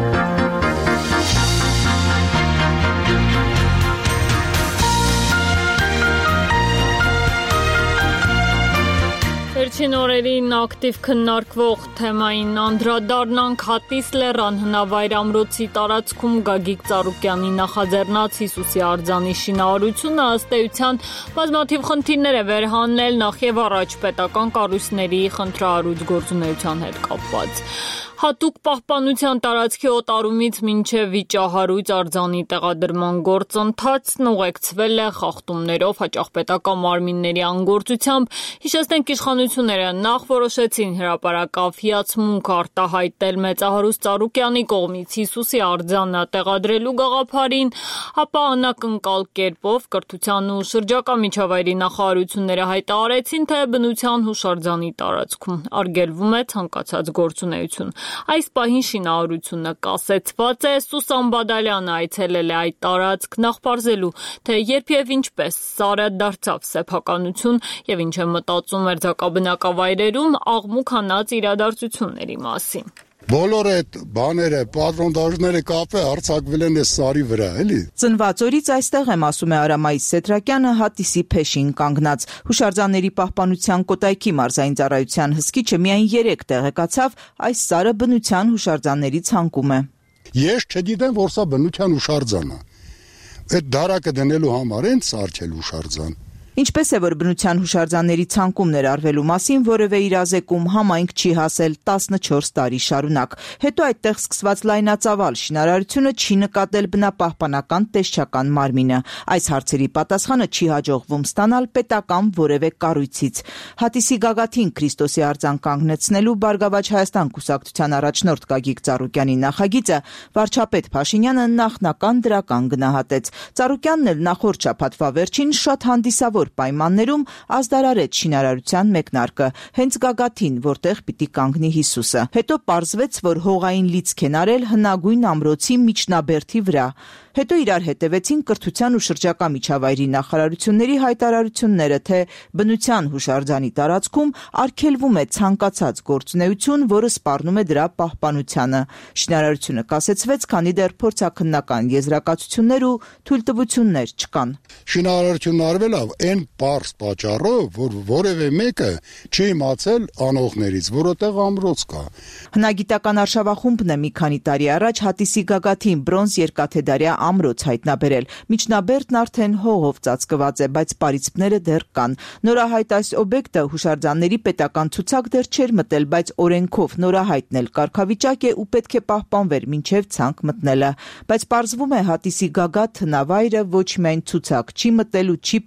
Վերջին օրերին ակտիվ քննարկվող թեմային անդրադառնանք Հատիս լեռան հնավայր ամրոցի տարածքում Գագիկ Ծառուկյանի նախաձեռնած Հիսուսի արձանի շինարարությունը ըստ էության բազմաթիվ խնդիրներ է վերհանել նախ եւ առաջ պետական կառույցների խնդրահարույց գործունեության հետ կապված։ Հատուկ պահպանության տարածքի օտարումից մինչև վիճահարույց արձանի տեղադրման գործընթացն ուղեկցվել է խախտումներով, հաճախ պետական մարմինների անգործությամբ։ Հիշեցնենք, իշխանությունները նախ որոշեցին հրապարակավ հիացմունք արտահայտել մեծահարուստ Ծառուկյանի կողմից Հիսուսի արձանը տեղադրելու գաղափարին, ապա անակնկալ կերպով կրթության ու շրջակա միջավայրի նախարարությունները հայտարարեցին, թե բնության հուշարձանի տարածքում արգելվում է ցանկացած գործունեություն։ Այս պահին շինարարությունը կասեցված է, Սուսան Բադալյանը այցելել է այդ տարածք նախ պարզելու, թե երբ եւ ինչպես սարը դարձավ սեփականություն եւ ինչ է մտածում մերձակաբնակավայրերում աղմուկ հանած իրադարձությունների մասին։ Բոլոր այդ բաները, պատրոնդաժները կապը արձակվել են այս սարի վրա, էլի։ Ծնված օրից այստեղ եմ, ասում է Արամայիս Սետրակյանը, Հատիսի փեշին կանգնած։ Հուշարձանների պահպանության կոտայքի մարզային ծառայության հսկիչը միայն երեք տեղեկացավ, այս սարը բնության հուշարձանների ցանկում է։ Ես չգիտեմ, որ սա բնության հուշարձան է։ Այդ դարակը դնելու համար են սարքել հուշարձան։ Ինչպես է, որ բնության հուշարձանների ցանկում ներառվելու մասին որևէ իրազեկում համայնք չի հասել տասնչորս տարի շարունակ։ Հետո այդտեղ սկսված լայնածավալ շինարարությունը չի նկատել բնապահպանական տեսչական մարմինը։ Այս հարցերի պատասխանը չի հաջողվում ստանալ պետական որևէ կառույցից։ Հատիսի գագաթին Քրիստոսի արձան կանգնեցնելու Բարգավաճ Հայաստան կուսակցության առաջնորդ Գագիկ Ծառուկյանի նախագիծը վարչապետ Փաշինյանը նախնական դրական գնահատեց։ Ծառուկյանն էլ նախորդ շաբաթվա վերջին շատ հանդիսավոր պայմաններում ազդարարեց շինարարության մեկնարկը, հենց գագաթին, որտեղ պիտի կանգնի Հիսուսը։ Հետո պարզվեց, որ հողային լիցք են արել հնագույն ամրոցի միջնաբերդի վրա։ Հետո իրար հետևեցին կրթության ու շրջակա միջավայրի նախարարությունների հայտարարությունները, թե բնության հուշարձանի տարածքում արգելվում է ցանկացած գործունեություն, որը սպառնում է դրա պահպանությանը։ Շինարարությունը կասեցվեց, քանի դեռ փորձաքննական եզրակացություններ ու թույլտվություններ չկան։ Շինարարությունն արվել է այն պարզ պատճառով, որ որևէ մեկը չի իմացել անողներից, որտեղ ամրոց կա։ Հնագիտական արշավախումբն է մի քանի տարի առաջ Հատիսի գագաթին բրոնզ երկաթեդարյա ամրոց հայտնաբերել։ Միջնաբերդն արդեն հողով ծածկված է, բայց պարիսպները դեռ կան։ Նորահայտ այս օբյեկտը հուշարձանների պետական ցուցակ դեռ չէր մտել, բայց օրենքով նորահայտն էլ կարգավիճակ է ու պետք է պահպանվեր մինչև ցանկ մտնելը։ Բայց պարզվում է Հատիսի գագաթ հնավայրը ոչ միայն ցուցակ չի մտել ու չի պահպանվել,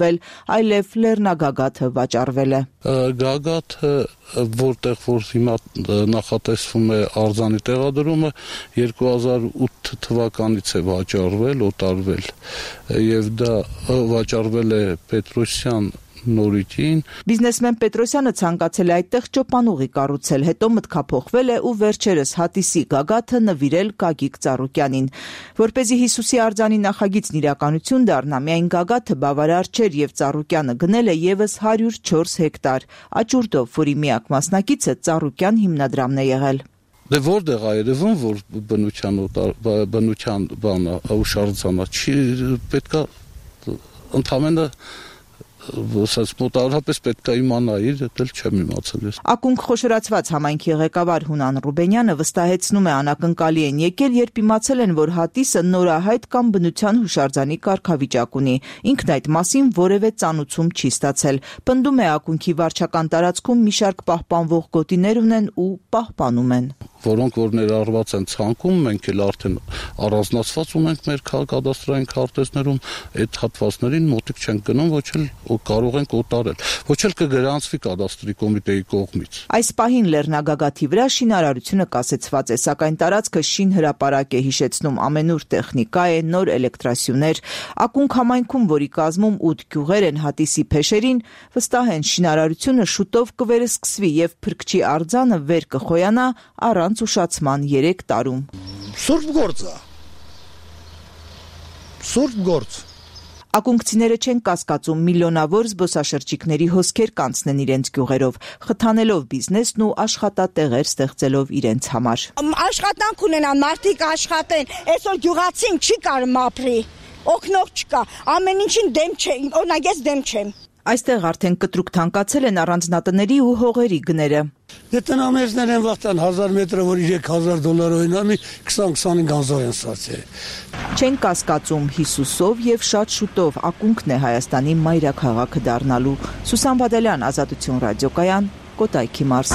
ընդունվել, այլև լեռնագագաթը վաճառվել է։ Գագաթը, որտեղ որ հիմա նախատեսվում է արձանի տեղադրումը, երկու հազար ութ թվականից է վաճառվել, օտարվել, եւ դա վաճառվել է Պետրոսյան նորույթին։ Բիզնեսմեն Պետրոսյանը ցանկացել է այդտեղ ճոպանուղի կառուցել, հետո մտքափոխվել է ու վերջերս հատիսի գագաթը նվիրել Գագիկ Ծառուկյանին։ Որպեսզի Հիսուսի արձանի նախագիծն իրականություն դառնա, միայն գագաթը բավարար չէր եւ Ծառուկյանը գնել է եւս հարյուր չորս հեկտար աճուրդով, որի միակ մասնակիցը Ծառուկյան հիմնադրամն է եղել։ Դե որտեղ է երևում, որ բնության բնության բանը ուշարձանա, չի պետքա ընդհանրապես Ոստած մոտավորապես պետք է իմանայի, դա չեմ իմացել ես։ Ակունք խոշորացված համայնքի ղեկավար Հունան Ռուբենյանը վստահեցնում է, անակնկալի են եկել, երբ իմացել են, որ հատիսը նորահայտ կամ բնության հուշարձանի կարգավիճակ ունի։ Ինքն այդ մասին որևէ ծանուցում չի ստացել։ Պնդում է, ակունքի վարչական տարածքում մի շարք պահպանվող գոտիներ ունեն ու պահպանում են։ Որոնք որ ներառված են ցանկում, մենք էլ արդեն առանձնացված ունենք մեր կադաստրային քարտեզներում, այդ հատվածներին մոտիկ չենք գնում, ոչ էլ կարող ենք օտարել, ոչ էլ կգրանցվի կադաստրի կոմիտեի կողմից։ Այս պահին լեռնագագաթի վրա շինարարությունը կասեցված է, սակայն տարածքը շինհրապարակ է, հիշեցնում ամենուր տեխնիկա է, նոր էլեկտրասյուներ։ Ակունք համայնքում, որի կազմում ութ գյուղեր են, հատիսի փեշերին, վստահ են շինարարությունը շուտով կվերսկսվի եւ Փրկչի արձանը վեր կխոյանա առանց ուշացման երեք տարում։ Սուրբ գործ է։ Սուրբ գործ։ Ակունքցիները չեն կասկածում միլիոնավոր զբոսաշրջիկների հոսքեր կանցնեն իրենց գյուղերով, խթանելով բիզնեսն ու աշխատատեղեր ստեղծելով իրենց համար։ Աշխատանք ունենան, մարդիկ աշխատեն, այսօր գյուղացին չի կարում ապրի, օգնող չկա, ամեն ինչին դեմ չեմ, օրինակ ես դեմ չեմ։ Այստեղ արդեն կտրուկ թանկացել են առանձնատների ու հողերի գները։ Դե տնամերձներ են վախտան հազար մետրը, որ երեք հազար դոլար օրինամի քսան քսանհինգ հազար են ստացել։ Չեն կասկածում Հիսուսով եւ շատ շուտով ակունքն է Հայաստանի մայրաքաղաքը դառնալու։ Սուսան Բադալյան, Ազատություն ռադիոկայան, Կոտայքի մարզ։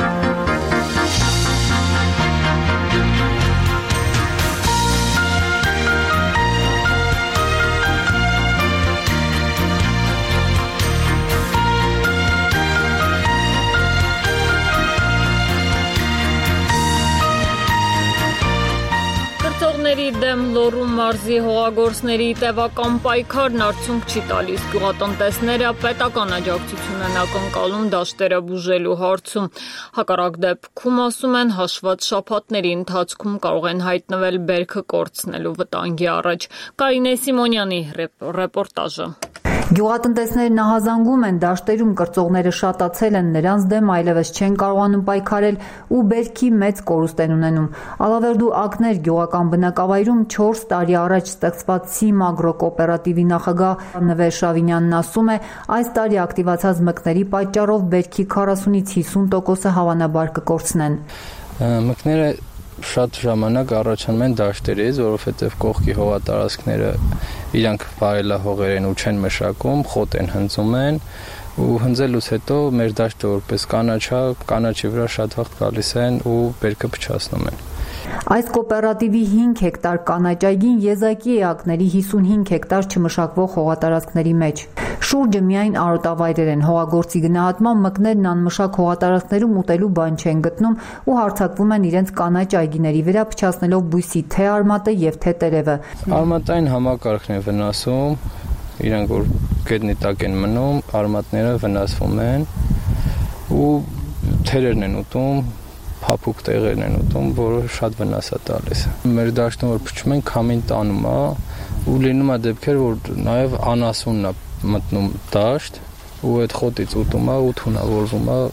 Դեմ Լոռու մարզի հողագործների տևական պայքարն արդյունք չի տալիս։ Գյուղատնտեսները պետական աջակցություն են ակնկալում դաշտերը բուժելու հարցում։ Հակառակ դեպքում, ասում են, հաշված շաբաթների ընթացքում կարող են հայտնվել բերքը կորցնելու վտանգի առաջ։ Կարինե Սիմոնյանի ռեպորտաժը։ Գյուղատնտեսները նահազանգում են, դաշտերում կրծողները շատացել են, նրանց դեմ այլևս չեն կարողանում պայքարել ու բերքի մեծ կորուստ են ունենում։ Ալավերդու ակներ գյուղական բնակավայրում չորս տարի առաջ ստեղծված Սիմագրո կոոպերատիվի նախագահ Նվեր Շավինյանն ասում է, այս տարի ակտիվացած մկների պատճառով բերքի քառասունից հիսուն տոկոսը հավանաբար կկորցնեն։ Մկները շատ ժամանակ առաջանում են դաշտերից, որովհետև կողքի հողատարածքները իրանք վարելահողեր են ու չեն մշակում, խոտ են հնձում են ու հնձելուց հետո մեր դաշտը որպես կանաչա, կանաչի վրա շատ վաղ գալիս են ու բերքը փչացնում են։ Այս կոոպերատիվի հինգ հեկտար կանաչ այգին եզակի է ակների հիսունհինգ հեկտար չմշակվող հողատարածքների մեջ։ Շուրջը միայն արոտավայրեր են, հողագործի գնահատման մկներն անմշակ հողատարածքներում ուտելու բան չեն գտնում ու հարձակվում են իրենց կանաչ այգիների վրա, փչացնելով բույսի թե արմատը եւ թե տերևը։ Արմատային համակարգն է վնասում, իրանք որ գետնի տակ են մնում, արմատները վնասվում են ու թերերն են ուտում, փափուկ տեղերն են ուտում, որը շատ վնաս է տալիս։ Մեր դաշտում որ փչում են, քամին տանում է ու լինում է դեպքեր, որ նաև անասունն է մտնում դաշտ ու այդ խոտից ուտում է ու թունավորվում է։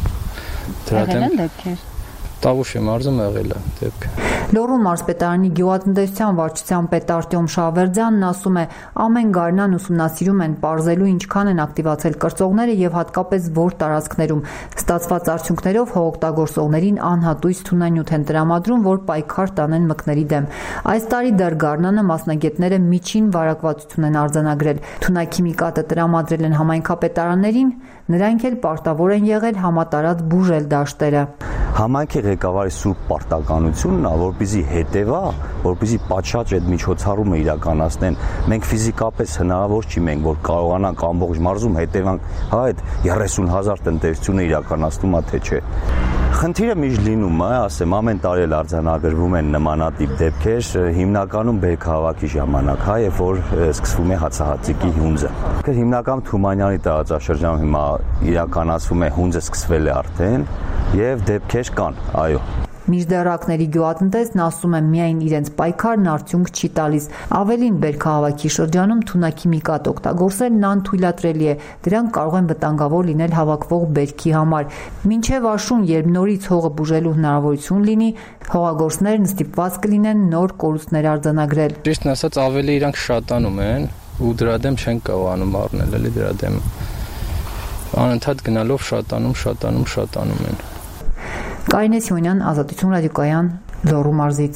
Դրա դեմ Տավուշի մարզում եղել է դեպքը։ Լոռու մարզպետարանի գյուղատնտեսության վարչության պետ Արտյոմ Շահվերդյանն ասում է, ամեն գարնան ուսումնասիրում են պարզելու ինչքան են ակտիվացել կրծողները եւ հատկապես որ տարածքներում։ Ստացված արդյունքներով հողօգտագործողներին անհատույց թունանյութ են տրամադրում, որ պայքար տանեն մկների դեմ։ Այս տարի դեռ գարնանը մասնագետները միջին վարակվածություն են արձանագրել։ Թունաքիմիկատը տրամադրել են համայնքապետարաններին, նրանք էլ պարտավոր են եղել համատարած բուժել դաշտերը։ Համայնքի ղեկավարի սուրբ պարտականությունն է, որպեսզի հետևա, որպեսզի պատշաճ այդ միջոցառումը իրականացնեն։ Մենք ֆիզիկապես հնարավոր չի մենք, որ կարողանանք ամբողջ մարզում հետևանք, հա, այդ երեսուն հազար տնտեսությունը իրականացնում է, թե չէ։ Խնդիրը միշտ լինում է, ասեմ, ամեն տարի էլ արձանագրվում են նմանատիպ դեպքեր, հիմնականում բերքահավաքի ժամանակ, հա, երբ որ սկսվում է հացահատիկի հունձը։ Հիմնականում Թումանյանի տարածաշրջանում հիմա իրականացվում է, հունձը սկսվել է արդեն, եւ դեպքեր կան, այո։ Միջդեռակների գյուղատնտեսն ասում է, միայն իրենց պայքարն արդյունք չի տալիս։ Ավելին, բերքահավաքի շրջանում թունաքիմիկատ օգտագործելն անթույլատրելի է, դրանք կարող են վտանգավոր լինել հավաքվող բերքի համար։ Մինչև աշուն, երբ նորից հողը բուժելու հնարավորություն լինի, հողագործներն ստիպված կլինեն նոր կորուստներ արձանագրել։ Ճիշտն ասած, ավելի իրանք շատանում են ու դրա դեմ չեն կարողանում առնել, էլի դրա դեմ։ Անընդհատ գնալով շատանում, շատանում, շատանում են։ Կարինե Սիմոնյան, Ազատություն ռադիոկայան, Լոռու մարզից։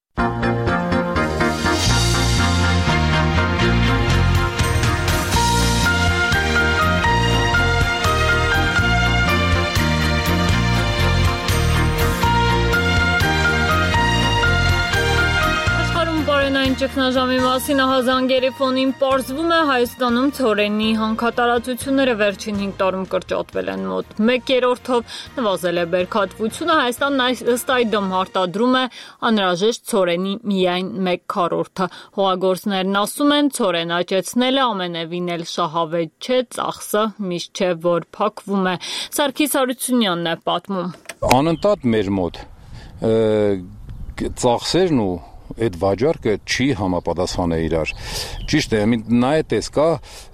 Ճգնաժամի մասին ահազանգերի ֆոնին պարզվում է Հայաստանում ցորենի հանքատարածությունները վերջին հինգ տարում կրճատվել են մոտ մեկ երրորդով, նվազել է բերքատվությունը, Հայաստանն ըստ այդմ արտադրում է անհրաժեշտ ցորենի միայն մեկ քառորդը։ Հողագործներն ասում են, ցորեն աճեցնելը ամենևին էլ շահավետ չէ, ծախսը միշտ չէ, որ փակվում է։ Սարգիս Հարությունյանն է պատմում։ Անընդհատ մեր մոտ ծախսերն ու այդ վաճառքը չի համապատասխան է իրար։ Ճիշտ է, նա է տես կա,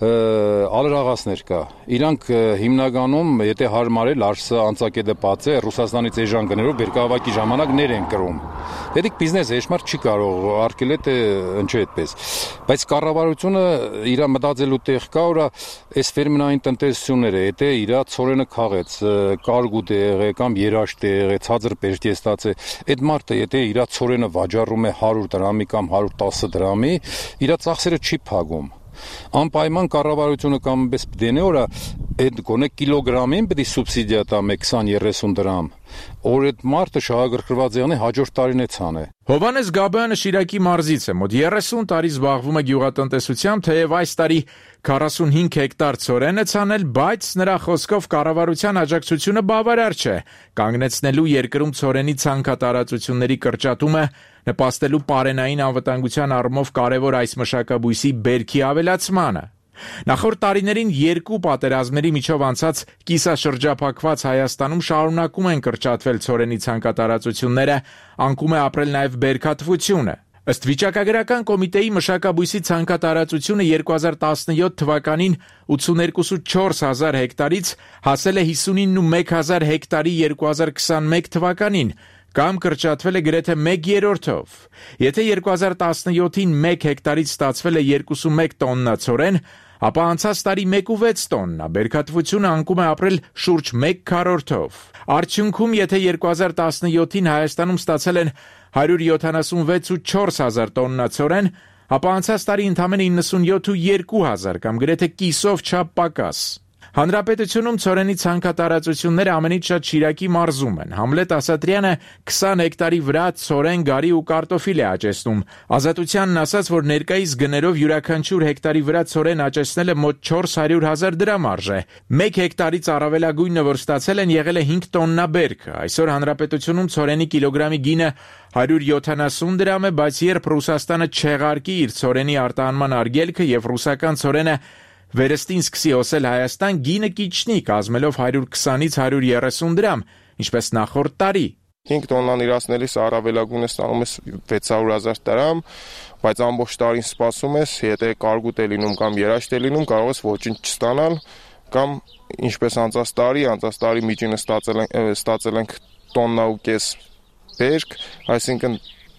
ալրաղասներ կա։ Իրանք հիմնականում, եթե հարմարել արսը անցակետը պաց է, Ռուսաստանից էժան գներով բերքահավաքի ժամանակ ներ են կրում։ Դերիկ բիզնես էշմար չի կարող արկել է ընչե այդպես։ Բայց կառավարությունը իր մտածելու տեղ կա, որ այս ֆերմերային տնտեսությունները, եթե իր ցորենը քաղեց, կարգուտ է եղել կամ երաշտ է եղել, ցածր բերք է ստացել, այդ մարդը եթե իր ցորենը վաճառում է հարյուր դրամի կամ հարյուր տասը դրամի, իր ծախսերը չի փակում։ Անպայման կառավարությունը կամ պես դենե օրա այդ գոնե կիլոգրամին պետք է սուբսիդիա տա քսան երեսուն դրամ։ Որ այդ մարդը շահագրգռված եղնի հաջորդ տարին է ցանը։ Հովհաննես Գաբայանը Շիրակի մարզից է, մոտ երեսուն տարի զբաղվում է գյուղատնտեսությամբ, թեև այս տարի քառասունհինգ հեկտար ցորեն է ցանել, բայց նրա խոսքով կառավարության աջակցությունը բավարար չէ։ Կանգնեցնելու երկրում ցորենի ցանքատարածությունների կրճատումը նպաստելու պարենային անվտանգության առումով կարևոր այս մշակաբույսի բերքի ավելացմանը։ Նախորդ տարիներին երկու պատերազմների միջով անցած կիսաշրջափակված Հայաստանում շարունակում են կրճատվել ցորենի ցանքատարածությունները, անկում է ապրել նաև բերքատվությունը։ Ըստ վիճակագրական կոմիտեի մշակաբույսի ցանքատարածությունը երկու հազար տասնյոթ թվականին ութսուներկու հազար հեկտարից հասել է հիսունինմեկ հազար հեկտարի երկու հազար քսանմեկ թվականին, կամ կրճատվել է գրեթե մեկ երրորդով։ Եթե երկու հազար տասնյոթին մեկ հեկտարից ստացվել է երկուսունմեկ տոննա ցորեն, ապա անցած տարի մեկ ու վեց տոննա, բերքատվությունը անկում է ապրել շուրջ մեկ քառորդով։ Արդյունքում, եթե երկու հազար տասնյոթին Հայաստանում ստացել են հարյուր յոթանասունվեց ու չորս հազար տոննա ցորեն, ապա անցած տարի ընդամենը իննսունյոթ ու երկու հազար կամ գրեթե կիսով չափ պակաս։ Հանրապետությունում ցորենի ցանքատարածությունները ամենից շատ Շիրակի մարզում են։ Համլետ Ասատրյանը քսան հեկտարի վրա ցորեն, գարի ու կարտոֆիլ է աճեցնում։ Ազատությանն ասաց, որ ներկայիս գներով յուրաքանչյուր հեկտարի վրա ցորեն աճեցնելը մոտ չորս հարյուր հազար դրամ արժե։ Մեկ հեկտարից առավելագույնը, որ ստացել են, եղել է հինգ տոննա բերք։ Այսօր հանրապետությունում ցորենի կիլոգրամի գինը հարյուր յոթանասուն դրամ է, բայց երբ Ռուսաստանը չեղարկի իր ցորենի արտահանման արգելքը եւ ռուսական ցորենը վերստին սկսի հոսել Հայաստան, գինը կիջնի, կազմելով հարյուր քսանից հարյուր երեսուն դրամ, ինչպես նախորդ տարի։ հինգ տոննան իրացնելիս առավելագույնը ստանում ես վեց հարյուր հազար դրամ, բայց ամբողջ տարին սպասում ես, եթե կարգուտ է լինում կամ երաշտ է լինում, կարող ես ոչինչ չստանալ, կամ ինչպես անցած տարի, անցած տարի միջինը ստացել ենք, ստացել ենք տոննա ու կես բերք, այսինքն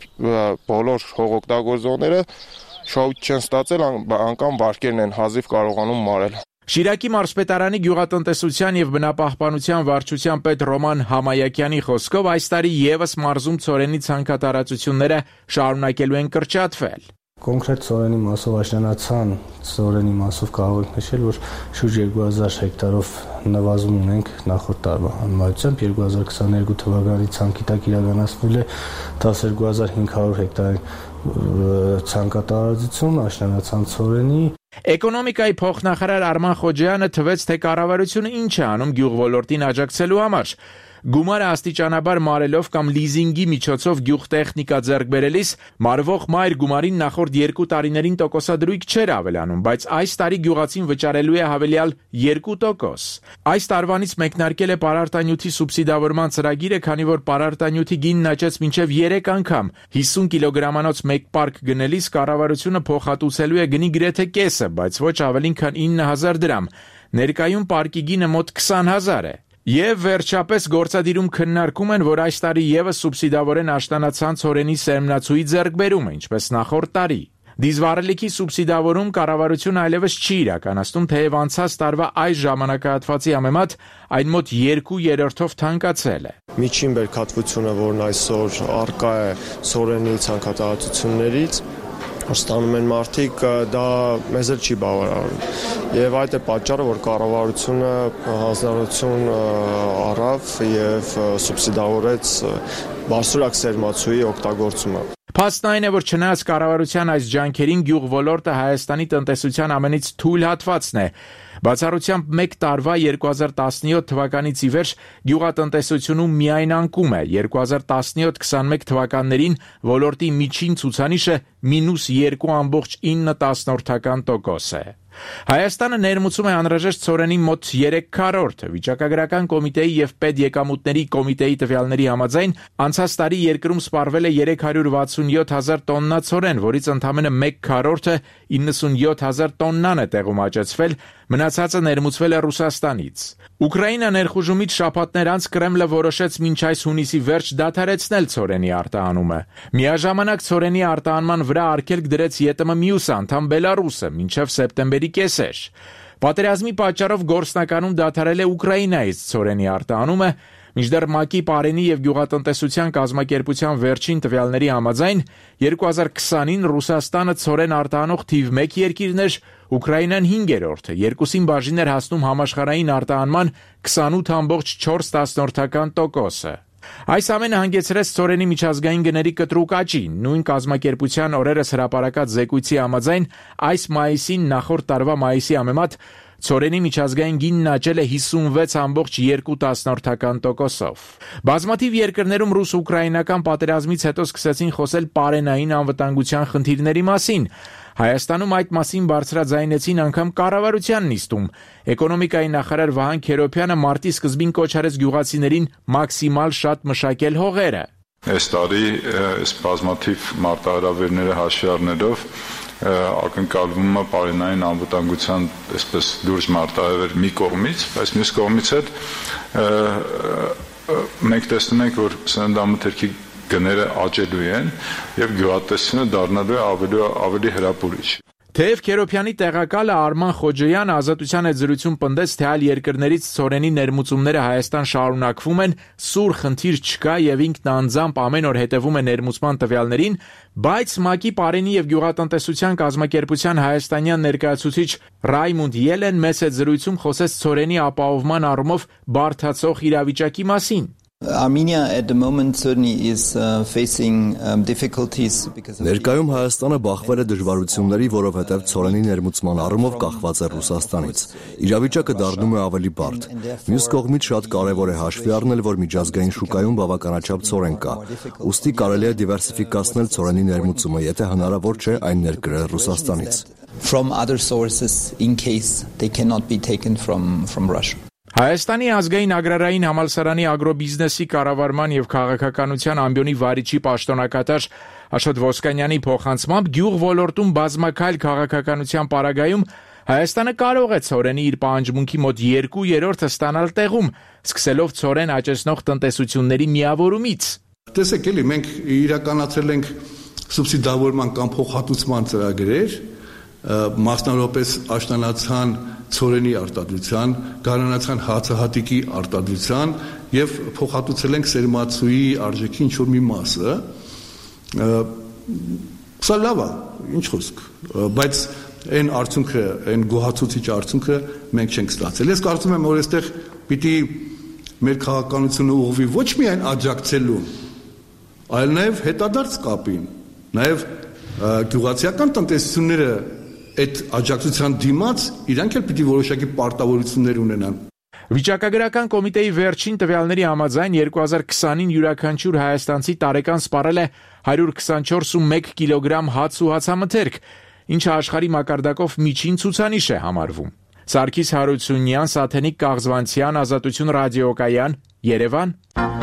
բոլոր հողօգտագործողները շահույթ չեն ստացել, անգամ վարկերն են հազիվ կարողանում մարել։ Շիրակի մարզպետարանի գյուղատնտեսության եւ բնապահպանության վարչության պետ Ռոման Համայակյանի խոսքով այս տարի եւս մարզում ցորենի ցանքատարածությունները շարունակելու են կրճատվել։ Կոնկրետ ծորենի մասով աշնանացան ծորենի մասով կարող ենք նշել, որ շուրջ երկու հազար հեկտարով նվազում ունենք նախորդ տարվա համեմատությամբ երկու հազար քսաներկու թվականի ցանկի տակ իրականացվել է տասներկու հազար հինգ հարյուր հեկտար ցանկատարածություն աշնանացան ծորենի։ Էկոնոմիկայի փոխնախարար Արման Խոջյանը թվեց, թե կառավարությունը ինչ է անում գյուղոլորտին աջակցելու համար։ Գումարը աստիճանաբար մարելով կամ լիզինգի միջոցով գյուղտեխնիկա ձեռք բերելիս մարվող մայր գումարին նախորդ երկու տարիներին տոկոսադրույք չէր ավելանում, բայց այս տարի գյուղացին վճարելու է հավելյալ երկու տոկոս։ Այս տարվանից մեկնարկել է պարարտանյութի սուբսիդավորման ծրագիրը, քանի որ պարարտանյութի գինն աճեց մինչև երեք անգամ։ հիսուն կիլոգրամանոց մեկ պարկ գնելիս կառավարությունը փոխհատուցելու է գնի գրեթե կեսը, բայց ոչ ավելին քան ինը հազար դրամ։ Ներկայում պարկի գինը մոտ քսան հազար է։ Եվ վերջապես գործադիրում քննարկում են, որ այս տարի ևս սուբսիդավորեն աշնանացան ծորենի սերմնացուի ձեռքբերումը, ինչպես նախորդ տարի։ Դիզվառելիքի սուբսիդավորում կառավարությունը այլևս չի իրականացնում, թեև անցած տարվա այս ժամանակահատվածի համեմատ այն մոտ երկու երրորդով թանկացել է։ Միջին բերքատվությունը, որն այսօր առկա է ծորենի ցանկատարածություններից, ստանում են մարդիկ, դա մեզ էլ չի բավարարում։ Եվ այդ է պատճառը, որ կառավարությունը հանձնարարություն առավ եւ սուբսիդավորեց բարձրակ սերմացուի օգտագործումը։ Փաստն այն է, որ չնայած կառավարության այս ջանքերին գյուղ ոլորտը Հայաստանի տնտեսության ամենից թույլ հատվածն է։ Բացառությամբ մեկ տարվա երկու հազար տասնյոթ թվականից ի վեր գյուղատնտեսությունում միայն անկում է։ երկու հազար տասնյոթ քսանմեկ թվականներին ոլորտի միջին ցուցանիշը մինուս երկու կoma ինը տոկոս է։ Հայաստանը ներմուծում է անհրաժեշտ ծորենի մոտ երեք քառորդը։ Վիճակագրական կոմիտեի եւ պետեկամուտների կոմիտեի տվյալների համաձայն անցած տարի երկրում սպառվել է երեք հարյուր վաթսունյոթ հազար տոննա ծորեն, որից ընդամենը մեկ քառորդը իննսունյոթ հազար տոննան է տեղում աճեցվել, մնացածը ներմուծվել է Ռուսաստանից։ Ուկրաինա ներխուժումից շաբաթներ անց Կրեմլը որոշեց մինչ այս հունիսի վերջ դադարեցնել ծորենի արտահանումը։ Միաժամանակ ծորենի արտահանման վրա արգելք դրեց ԵՏՄ մյուս անդամ Բելարուսը մինչև սեպտեմբերի կեսեր։ Պատերազմի պատճառով գործնականում դադարել է Ուկրաինայից ծորենի արտահանումը, մինչդեռ ՄԱԿ-ի Պարենի եւ գյուղատնտեսության կազմակերպության վերջին տվյալների համաձայն երկու հազար քսանին Ռուսաստանը ծորեն արտահանող թիվ մեկ երկիրն էր, Ուկրաինան հինգերորդը, երկուսին բաժին էր հասնում համաշխարհային արտահանման քսանութ կoma չորս տոկոսը։ Այս ամենը հանգեցրեց ծորենի միջազգային գների կտրուկ աճի։ Նույն կազմակերպության օրերս հրապարակած զեկույցի համաձայն այս մայիսին նախորդ տարվա մայիսի համեմատ ծորենի միջազգային գինն աճել է հիսունվեց կoma երկու տոկոսով։ Բազմաթիվ երկրներում ռուս-ուկրաինական պատերազմից հետո սկսեցին խոսել պարենային անվտանգության խնդիրների մասին։ Հայաստանում այդ մասին բարձրաձայնեցին անգամ կառավարության նիստում։ Էկոնոմիկայի նախարար Վահան Քերոբյանը մարտի սկզբին կոչ արեց գյուղացիներին մաքսիմալ շատ մշակել հողերը։ Այս տարի այս բազմաթիվ մարտահրավերները հաշվի առնելով ակնկալվում է պարենային անվտանգության այսպես լուրջ մարտահրավեր մի կողմից, բայց մյուս կողմից հետ մենք տեսնում ենք, որ սննդամթերքի գները աճելու են եւ գյուղատնտեսությունը դառնալու է ավելի ավելի հրապուրիչ։ Թեև Քերոբյանի տեղակալը Արման Խոջոյանը Ազատության հետ զրույցում պնդեց, թե այլ երկրներից ծորենի ներմուծումները Հայաստան շարունակվում են, սուր խնդիր չկա եւ ինքն անձամբ ամեն օր հետևում է ներմուծման տվյալներին, բայց ՄԱԿ-ի Պարենի եւ գյուղատնտեսության կազմակերպության հայաստանյան ներկայացուցիչ Ռայմունդ Ելեն մեծ հետ զրույցում խոսեց ծորենի ապահովման առումով բարդացող իրավիճակի մասին։ Armenia at the moment certainly is uh, facing um, difficulties because Ներկայում Հայաստանը բախվել է դժվարությունների, որովհետև ծորենի ներմուծման առումով կախված է Ռուսաստանից։ Իրավիճակը դառնում է ավելի բարդ։ Մյուս կողմից շատ կարևոր է հաշվի առնել, որ միջազգային շուկայում բավականաչափ ծորեն կա։ Ուստի կարելի է դիվերսիֆիկացնել ծորենի ներմուծումը, եթե հնարավոր չէ այն ներկրել Ռուսաստանից։ From other sources in case they cannot be taken from from Russia. Հայաստանի ազգային ագրարային համալսարանի ագրոբիզնեսի կառավարման եւ քաղաքականության ամբիոնի վարիչի պաշտոնակատար Աշոտ Ոսկանյանի փոխանցմամբ գյուղ ոլորտում բազմակայլ քաղաքականության պարագայում Հայաստանը կարող է ծորենի իր պահանջմունքի մոտ երկու երրորդը ստանալ տեղում, սկսելով ծորեն աճեցնող տնտեսությունների միավորումից։ Տեսեք, էլի մենք իրականացրել ենք սուբսիդավորման կամ փոխհատուցման ծրագրեր, մասնավորապես աշնանացան ծորենի արտադրության, գարանացան հացահատիկի արտադրության եւ փոխհատուցել ենք սերմացուի արժեքի ինչ-որ մի մասը։ Սա լավ է, ինչ խոսք, բայց այն արդյունքը, այն գոհացուցիչ արդյունքը մենք չենք ստացել։ Ես կարծում եմ, որ այստեղ պիտի մեր քաղաքականությունը ուղղվի ոչ միայն աջակցելու, այլ նաև հետադարձ կապին, նաև գյուղացիական տնտեսությունները այդ աջակցության դիմաց իրանք էլ պիտի որոշակի պարտավորություններ ունենան։ Վիճակագրական կոմիտեի վերջին տվյալների համաձայն երկու հազար քսանին յուրաքանչյուր հայաստանցի տարեկան սպառել է հարյուր քսանչորս կόμμα մեկ կիլոգրամ հաց ու հացամթերք, ինչը աշխարհի մակարդակով միջին ցուցանիշ է համարվում։ Սարգիս Հարությունյան, Սաթենիկ Կաղզվանցյան, Ազատություն ռադիոկայան, Երևան։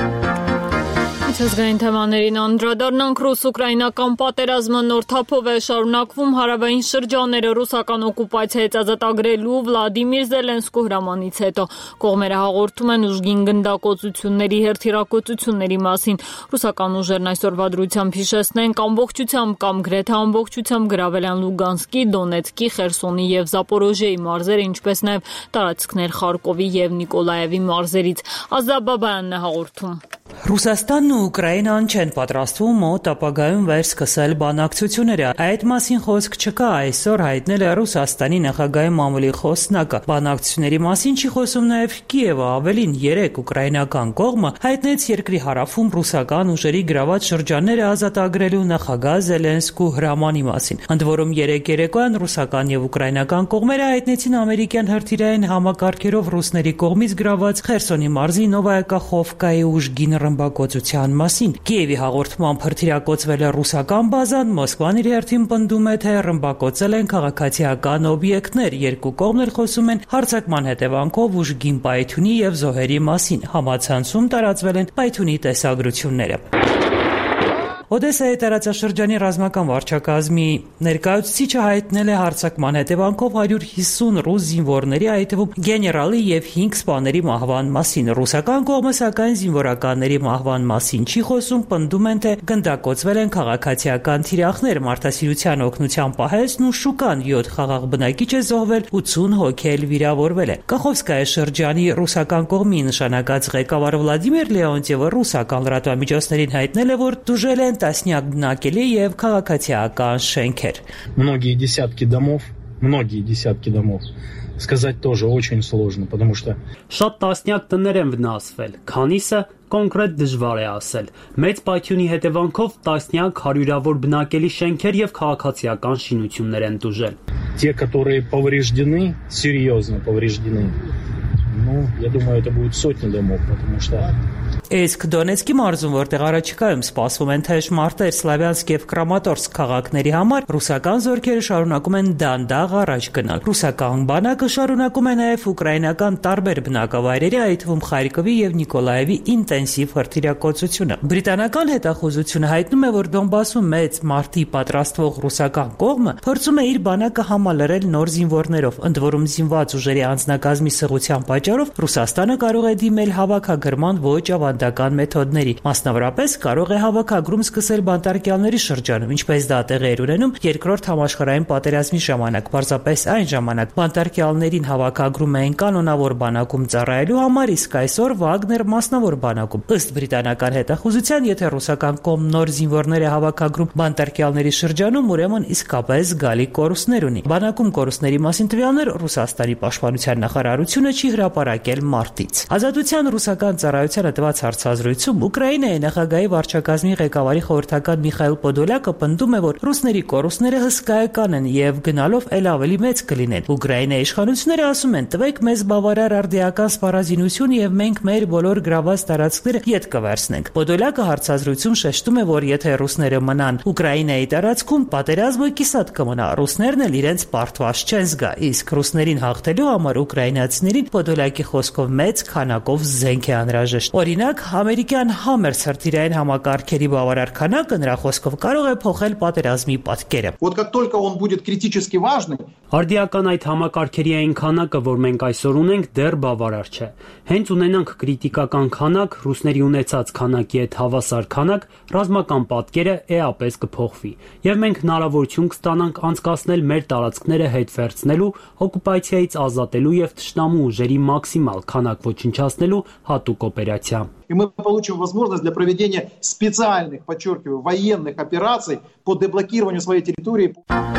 Ցեղային թեմաներին անդրադառնանք ռուս-ուկրաինական պատերազմը նոր թափով է շարունակվում հարավային շրջանները ռուսական օկուպացիայից ազատագրելու Վլադիմիր Զելենսկու հրամանից հետո կողմերը հաղորդում են ուժգին գնդակոծությունների հերթիրակոծությունների մասին։ Ռուսական ուժերն այսօրվա դրությամբ հիշեցնենք ամբողջությամբ կամ գրեթե ամբողջությամբ գրավել են Լուգանսկի, Դոնեցկի, Խերսոնի եւ Զապորոժիեի մարզերը, ինչպես նաեւ տարածքներ Խարկովի եւ Նիկոլաևի մարզերից։ Ազատ Բաբայանն է հաղորդում։ Ռուսաստանն ու Ուկրաինան չեն պատրաստվում մոտ ապագայում վերսկսել բանակցությունները։ Այդ մասին խոսք չկա, այսօր հայտնել է Ռուսաստանի նախագահի մամուլի խոսնակը։ Բանակցությունների մասին չի խոսում նաև Կիևը, ավելին երեք ուկրաինական կողմը հայտնեց երկրի հարավում ռուսական ուժերի գրաված շրջանները ազատագրելու նախագահ Զելենսկու հրամանի մասին։ Ընդ որում երեք երեկոյան ռուսական եւ ուկրաինական կողմերը հայտնեցին ամերիկյան հրթիռային համակարգերով ռուսների կողմից գրաված Խերսոնի մարզի Նովայա Կախովկայի ուժգին ռմբակոծության մասին։ Կիևի հաղորդմամբ հրթիռակոծվել է ռուսական բազան, Մոսկվան իր հերթին պնդում է, թե ռմբակոծել են քաղաքացիական օբյեկտներ։ Երկու կողմներ խոսում են հարձակման հետևանքով ուժգին պայթյունի եւ զոհերի մասին։ Համացանցում տարածվել են պայթյունի տեսագրությունները։ Օդեսայի տարածաշրջանի ռազմական վարչակազմի ներկայացուցիչը հայտնել է հարձակման հետևանքով հարյուր հիսուն ռուս զինվորների, այդ թվում գեներալի եւ հինգ սպաների մահվան մասին։ Ռուսական կողմը սակայն զինվորականների մահվան մասին չի խոսում, պնդում են, թե գնդակոծվել են քաղաքացիական թիրախներ, մարդասիրության օգնության պահեստն ու շուկան յոթ խաղաղ բնակիչ է զոհվել, ութուն հոգի էլ վիրավորվել է։ Կախովսկայի շրջանի ռուսական կողմի նշանակած ղեկավար Վլադիմիր Լեոնտիևը ռուսական լրատվամիջոցներին հայտնել է, որ դժել են տասնյակ բնակելի եւ քաղաքացիական շենքեր։ Многие десятки домов, многие десятки домов. Сказать тоже очень сложно, потому что շատ տասնյակ տներ են վնասվել, քանիսը կոնկրետ դժվար է ասել։ Մեծ պայթյունի հետևանքով տասնյակ հարյուրավոր բնակելի շենքեր եւ քաղաքացիական շինություններ են տուժել։ Те, которые повреждены, серьезно повреждены. Ну, я думаю, это будет сотни домов, потому что Իսկ Դոնեցկի մարզում, որտեղ առաջիկայում սպասվում են թեժ մարտեր Սլավյանսկ եւ Կրամատորսկ քաղաքների համար, ռուսական զորքերը շարունակում են դանդաղ առաջ գնալ։ Ռուսական բանակը շարունակում է նաեւ ուկրաինական տարբեր բնակավայրերի, այդ թվում Խարկովի եւ Նիկոլաևի ինտենսիվ հրթիռակոծությունը։ Բրիտանական հետախուզությունը հայտնում է, որ Դոնբասում մեծ մարտի պատրաստվող ռուսական կողմը փորձում է իր բանակը համալրել նոր զինվորներով։ Ընդ որում զինված ուժերի անձնակազմի սղության պատճառով Ռուսաստանը կարող է դիմել հավաքագրման ոչ ավանդական մեթոդների։ Մասնավորապես կարող է հավաքագրում սկսել բանտարկյալների շրջանում, ինչպես դա տեղի էր ունենում երկրորդ համաշխարհային պատերազմի ժամանակ։ Պարզապես այն ժամանակ բանտարկյալներին հավաքագրում էին կանոնավոր բանակում ծառայելու համար, իսկ այսօր Վագներ մասնավոր բանակում։ Ըստ բրիտանական հետախուզության, եթե ռուսական կողմն նոր զինվորներ է հավաքագրում բանտարկյալների շրջանում, ուրեմն իսկապես զգալի կորուստներ ունի։ Բանակում կորուստների մասին տվյալներ Ռուսաստանի պաշտպանության նախարարությունը չի հրապարակել մարտից։ Ազատության ռուսական ծառայությանը տված հարցազրույցում Ուկրաինայի նախագահի վարչակազմի ղեկավարի խորհրդական Միխայել Պոդոլյակը պնդում է, որ ռուսների կորուստները հսկայական են եւ գնալով ել ավելի մեծ կլինեն։ Ուկրաինայի իշխանությունները ասում են՝ տվեք մեզ բավարար արդիական սպառազինություն եւ մենք մեր բոլոր գրաված տարածքները յետ կվերցնենք։ Պոդոլյակը հարցազրույցում շեշտում է, որ եթե ռուսները մնան Ուկրաինայի տարածքում, պատերազմը կիսատ կմնա։ Ռուսներն էլ իրենց պարտված չեն զգա, իսկ ռուսներին հաղթելու համար ուկրաինացիներին Պոդոլյակի խոսքով մեծ քանակով զենք է անհրաժեշտ։ Օրինակ, ամերիկյան Համերս հրթիռային համակարգերի բավարար քանակը նրա խոսքով կարող է փոխել պատերազմի պատկերը։ Вот как только он будет критически важный, արդիական այդ համակարգերի այն քանակը, որ մենք այսօր ունենք, դեռ բավարար չէ։ Հենց ունենանք կրիտիկական քանակ, ռուսների ունեցած քանակի հետ հավասար քանակ, ռազմական պատկերը էապես կփոխվի, եւ մենք հնարավորություն կստանանք անցկացնել մեր տարածքները հետ վերցնելու, օկուպացիայից ազատելու եւ թշնամու ուժերի մաքսիմալ քանակ ոչնչացնելու հատուկ օպերացիա։ И мы получим возможность для проведения специальных, подчеркиваю, военных операций по деблокированию своей территории.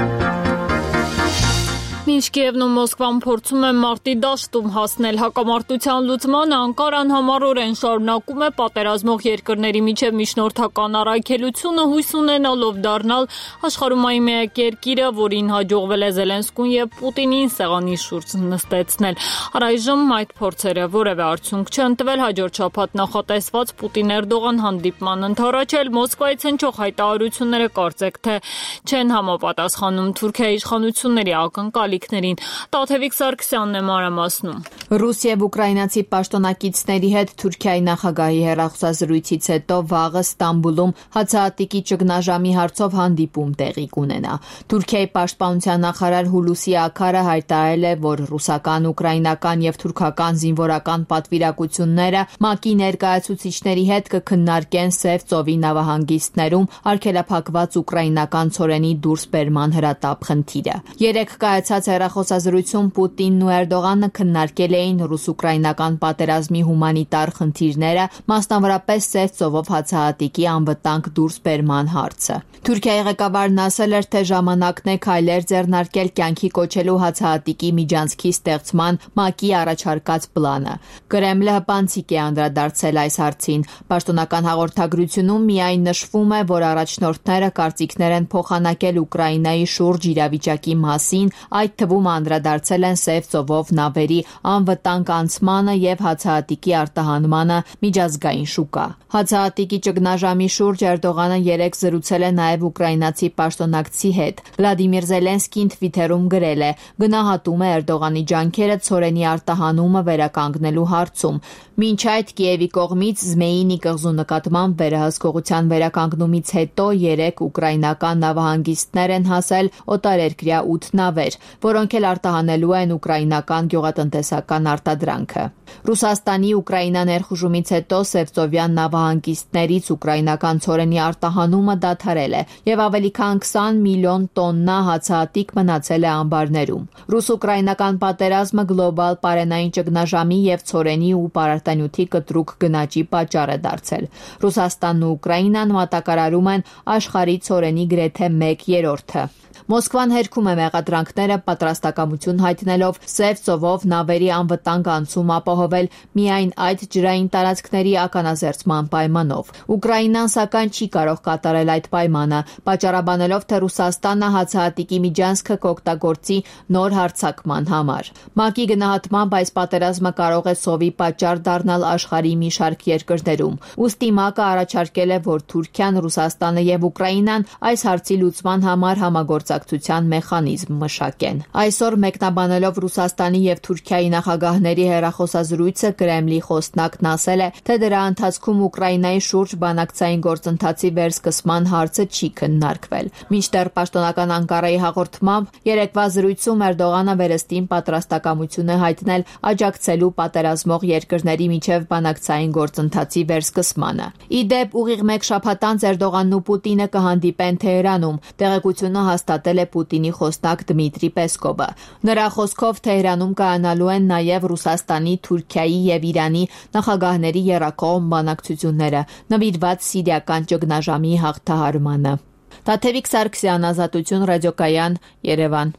Մինչ Կիևն ու Մոսկվան փորձում են մարտի դաշտում հասնել հակամարտության լուծմանը, Անկարան համառորեն շարունակում է պատերազմող երկրների միջև միջնորդական առաքելությունը, հույս ունենալով դառնալ աշխարհում միակ երկիրը, որին հաջողվել է Զելենսկուն եւ Պուտինին սեղանի շուրջ նստեցնել։ Առայժմ այդ փորձերը որևէ արդյունք չեն տվել, հաջորդ շաբաթ նախատեսված Պուտին-Էրդողան հանդիպման ընթരാճել Մոսկվայից հնչող հայտարարությունները կարծեք թե չեն համապատասխանում Թուրքիայի իշխանությունների ակնկալի Տաթևիկ Սարգսյանն է մանրամասնում։ Ռուս եւ ուկրաինացի պաշտոնակիցների հետ Թուրքիայի նախագահի հեռախոսազրույցից հետո վաղը Ստամբուլում հացահատիկի ճգնաժամի հարցով հանդիպում տեղի կունենա։ Թուրքիայի պաշտպանության նախարար Հուլուսի Աքարը հայտարարել է, որ ռուսական, ուկրաինական եւ թուրքական զինվորական պատվիրակությունները ՄԱԿ-ի ներկայացուցիչների հետ կքննարկեն Սև ծովի նավահանգիստներում արգելափակված ուկրաինական ցորենի դուրսբերման հրատապ խնդիրը։ Երեք կայացած հեռախոսազրույցում Պուտինն ու Էրդողանը քննարկել էին ռուս-ուկրաինական պատերազմի հումանիտար խնդիրները, մասնավորապես Սև ծովով հացահատիկի անվտանգ դուրսբերման հարցը։ Թուրքիայի ղեկավարն ասել էր, թե ժամանակն է քայլեր ձեռնարկել կյանքի կոչելու հացահատիկի միջանցքի ստեղծման ՄԱԿ-ի առաջարկած պլանը։ Կրեմլը հպանցիկ է անդրադարձել այս հարցին։ Պաշտոնական հաղորդագրությունում միայն նշվում է, որ առաջնորդները կարծիքներ են փոխանակել Ուկրաինայի շուրջ իրավիճակի մասին, այդ թվում անդրադարձել են Սև ծովով նավերի անվտանգ անցմանը եւ հացահատիկի արտահանմանը միջազգային շուկա։ Հացահատիկի ճգնաժամի շուրջ Էրդողանը երեք զրուցել է նաեւ ուկրաինացի պաշտոնակցի հետ։ Վլադիմիր Զելենսկին Թվիթերում գրել է. գնահատում է Էրդողանի ջանքերը ցորենի արտահանումը վերականգնելու հարցում։ Մինչ այդ Կիևի կողմից Զմեյինի կղզու նկատմամբ վերահսկողության վերականգնումից հետո երեք ուկրաինական նավահանգիստներ են հասել օտարերկրյա ութ նավեր, որոնք էլ արտահանելու են ուկրաինական գյուղատնտեսական արտադրանքը։ Ռուսաստանի Ուկրաինա ներխուժումից հետո Սևծովյան նավահանգիստներից ուկրաինական ցորենի արտահանումը դադարել է եւ ավելի քան քսան միլիոն տոննա հացահատիկ մնացել է ամբարներում։ Ռուս-ուկրաինական պատերազմը գլոբալ պարենային ճգնաժամի եւ ցորենի ու պարարտանյութի կտրուկ գնաճի պատճառ է դարձել։ Ռուսաստանն ու Ուկրաինան մատակարարում են աշխարհի ցորենի գրեթե մեկ երրորդը։ Մոսկվան հերքում է մեղադրանքները պատրաստակամություն հայտնելով Սև ծովով նավերի անվտանգ անցում ապահովել միայն այդ ջրային տարածքների ականազերծման պայմանով։ Ուկրաինան սակայն չի կարող կատարել այդ պայմանը, պատճառաբանելով, թե Ռուսաստանը հացահատիկի միջանցքը կօգտագործի նոր հարձակման համար։ ՄԱԿ-ի գնահատմամբ այս պատերազմը կարող է սովի պատճառ դառնալ աշխարհի մի շարք երկրներում։ Ուստի ՄԱԿ-ը առաջարկել է, որ Թուրքիան, Ռուսաստանը եւ Ուկրաինան այս հարցի լուծման համար համագործակցության մեխանիզմ մշակեն։ Այսօր մեկնաբանելով Ռուսաստանի եւ Թուրքիայի նախագահների հեռախոսազրույցը Կրեմլի խոսնակն ասել է, թե դրա ընթացքում Ուկրաինայի շուրջ բանակցային գործընթացի վերսկսման հարցը չի քննարկվել։ Մինչդեռ պաշտոնական Անկարայի հաղորդմամբ երեկվա զրույցում Էրդողանը վերստին պատրաստակամություն է հայտնել աջակցելու պատերազմող երկրների միջև բանակցային գործընթացի վերսկսմանը։ Ի դեպ, ուղիղ մեկ շաբաթ անց Էրդողանն ու Պուտինը կհանդիպեն Թեհրանում։ Տեղեկությունը հաստատել է Պուտինի խոսնակ Դմիտրի Պեսկովը։ Նրա խոսքով Թեհրանում կայանալու են նաև Ռուսաստանի, Թուրքիայի եւ Իրանի նախագահների եռակողմ բանակցությունները նվիրված սիրիական ճգնաժամի հաղթահարմանը։ Տաթևիկ Սարգսյան, Ազատություն ռադիոկայան, Երևան։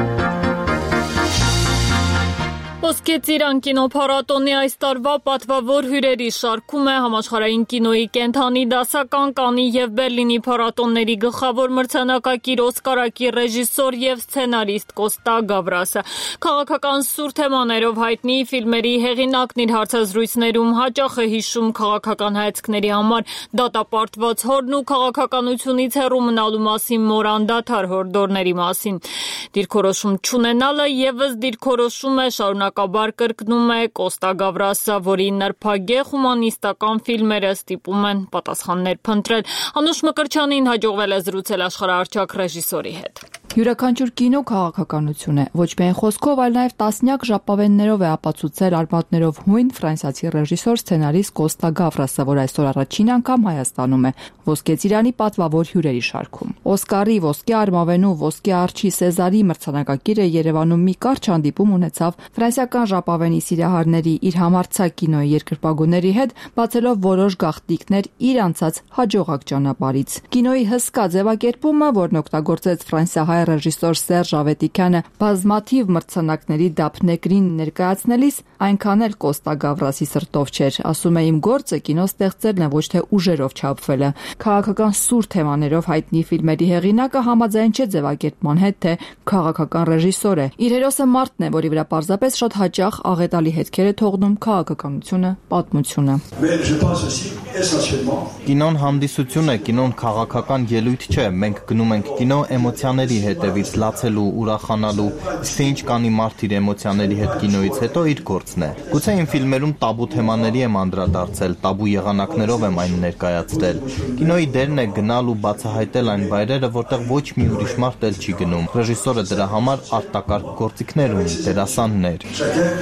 Ոսկե ծիրան կինոփառատոնի այս տարվա պատվավոր հյուրերի շարքում է համաշխարհային կինոյի կենթանի դասական Կաննի եւ Բերլինի փառատոնների գլխավոր մրցանակակիր Օսկարակիր ռեժիսոր եւ սցենարիստ Կոստա Գավրասը։ Քաղաքական սուր թեմաներով հայտնի ֆիլմերի հեղինակն իր հարցազրույցներում հաճախ է հիշում քաղաքական հայացքների համար դատապարտված հորն ու քաղաքականությունից հեռու մնալու մասին մոր անդադար հորդորների մասին։ Դիրքորոշում չունենալը եւս դիրքորոշում է շարունակաբար կրկնում է Կոստա Գավրասը, որի նրբագեղ հումանիստական ֆիլմերը ստիպում են պատասխաններ փնտրել։ Անուշ Մկրտչյանին հաջողվել է զրուցել աշխարհահռչակ ռեժիսորի հետ։ Յուրաքանչյուր կինո քաղաքականություն է, ոչ միայն խոսքով, այլ նաև տասնյակ ժապավեններով է ապացուցել արմատներով հույն ֆրանսիացի ռեժիսոր սցենարիստ Կոստա Գավրասը, որ այսօր առաջին անգամ Հայաստանում է Ոսկե ծիրանի պատվավոր հյուրերի շարքում։ Օսկարի, Ոսկե արմավենու, Ոսկե արջի, Սեզարի մրցանակակիրը Երևանում մի կարճ հանդիպում ունեցավ ֆրանսիական ժապավենի սիրահարների իր համարձակ կինոյի երկրպագուների հետ, բացելով որոշ գաղտնիքներ իր անցած հաջողակ ճանապարհից։ Կինոյի հսկա ձևակերպումը, որն օգտագործեց ֆրանսիահայ ռեժիսոր Սերժ Ավետիքյանը բազմաթիվ մրցանակների դափնեկրին ներկայացնելիս, այնքան էլ Կոստա Գավրասի սրտով չէր, ասում է իմ գործը կինո ստեղծելն է, ոչ թե ուժերով չափվելը։ Քաղաքական սուր թեմաներով հայտնի ֆիլմերի հեղինակը համաձայն չէ ձևակերպման հետ, թե քաղաքական ռեժիսոր է։ Իր հերոսը մարդն է, որի վրա պարզապես շատ հաճախ աղետալի հետքեր է թողնում քաղաքականությունը, պատմությունը։ Կինոն հանդիսություն է, կինոն քաղաքական ելույթ չէ։ Մենք գնում ենք կինո էմոցիաների հետևից, լացելու, ուրախանալու, իսկ թե ինչ կանի մարդ իր էմոցիաների հետ կինոից հետո իր գործն է։ Գուցե իմ ֆիլմերում տաբու թեմաների եմ անդրադարձել, տաբու եղանակներով եմ այն ներկայացրել։ Կինոյի դերն է գնալ ու բացահայտել այն վայրերը, որտեղ ոչ մի ուրիշ մարդ էլ չի գնում։ Ռեժիսորը դրա համար արտակարգ գործիքներ ունի, դերասաններ։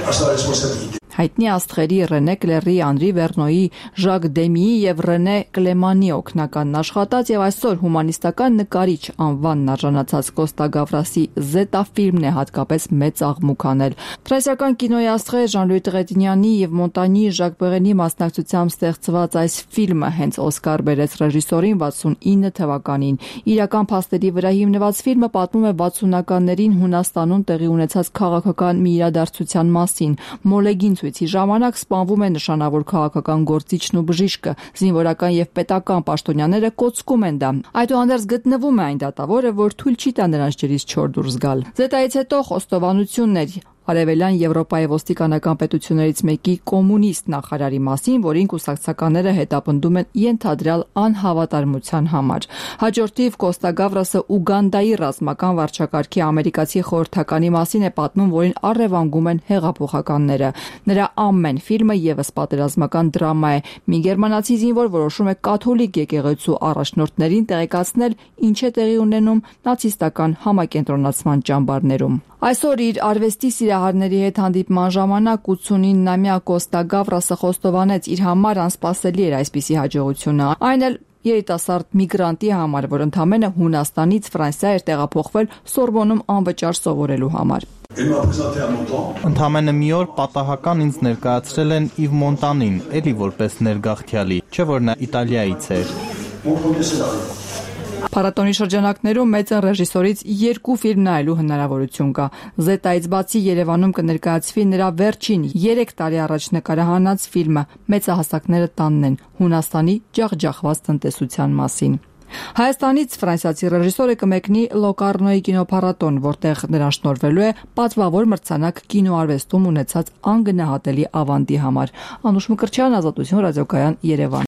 Հայտնի աստղերի Ռենե Կլերի, Անրի Վերնոյի, Ժակ Դեմիի եւ Ռենե Կլեմանի օգնականն աշխատած եւ այսօր հումանիստական նկարիչ անվանն արժանացած Կոստա Գավրասի Զետա ֆիլմն է հատկապես մեծ աղմուկ անել։ Ֆրանսիական կինոյի աստղեր Ժան-Լուի Տրեդինյանի եւ Մոնտանյի Ժակ Բեղենի մասնակցությամբ ստեղծված այս ֆիլմը հենց Օսկար բերեց ռեժիսորին վաթսունինը թվականին։ Իրական փաստերի վրա հիմնված ֆիլմը պատմում է վաթսունականներին Հունաստանում տեղի ունեցած քաղաքական մի իրադարձության մասին։ Մոլեգին ցույցի ժամանակ սպանվում է նշանավոր քաղաքական գործիչն ու բժիշկը, զինվորական եւ պետական պաշտոնյաները կոծկում են դա։ Այդուհանդերձ գտնվում է այն դատավորը, որ թույլ չի տա նրանց ջրից չոր դուրս գալ։ Զետայից հետո խոստովանություններ Արևելյան Եվրոպայի ոստիկանական պետություններից մեկի կոմունիստ նախարարի մասին, որին կուսակցականները հետապնդում են ենթադրյալ անհավատարմության համար։ Հաջորդիվ Կոստա Գավրասը Ուգանդայի ռազմական վարչակարգի ամերիկացի խորհրդականի մասին է պատմում, որին առևանգում են հեղափոխականները։ Նրա ամեն ֆիլմը եւս պատերազմական դրամա է։ Մի գերմանացի զինվոր որոշում է կաթոլիկ եկեղեցու առաջնորդներին տեղեկացնել, ինչ է տեղի ունենում նացիստական համակենտրոնացման ճամբարներում։ Այսօր իր արվեստի սիրահարների հետ հանդիպման ժամանակ ութսունինամյա Կոստա Գավրասը խոստովանեց իր համար անսպասելի էր այսպիսի հաջողությունը։ Այն էլ երիտասարդ միգրանտի համար, որ ընդամենը Հունաստանից Ֆրանսիա էր տեղափոխվել Սորբոնում անվճար սովորելու համար։ Ընդամենը մի օր պատահական ինձ ներկայացրել են Իվ Մոնտանին, էլի որպես ներգաղթյալի, չէ որ նա Իտալիայից էր։ Փառատոնի շրջանակներում մեծն ռեժիսորից երկու ֆիլմ նայելու հնարավորություն կա։ Զետայից բացի Երևանում կներկայացվի նրա վերջին երեք տարի առաջ նկարահանած ֆիլմը «Մեծահասակները տանն են» Հունաստանի ջախջախված տնտեսության մասին։ Հայաստանից ֆրանսիացի ռեժիսորը կմեկնի Լոկարնոյի կինոփառատոն, որտեղ նրան շնորհվելու է պատվավոր մրցանակ կինոարվեստում ունեցած անգնահատելի ավանդի համար։ Անուշ Մկրտչյան, Ազատություն, Ռադիոկայան, Երևան։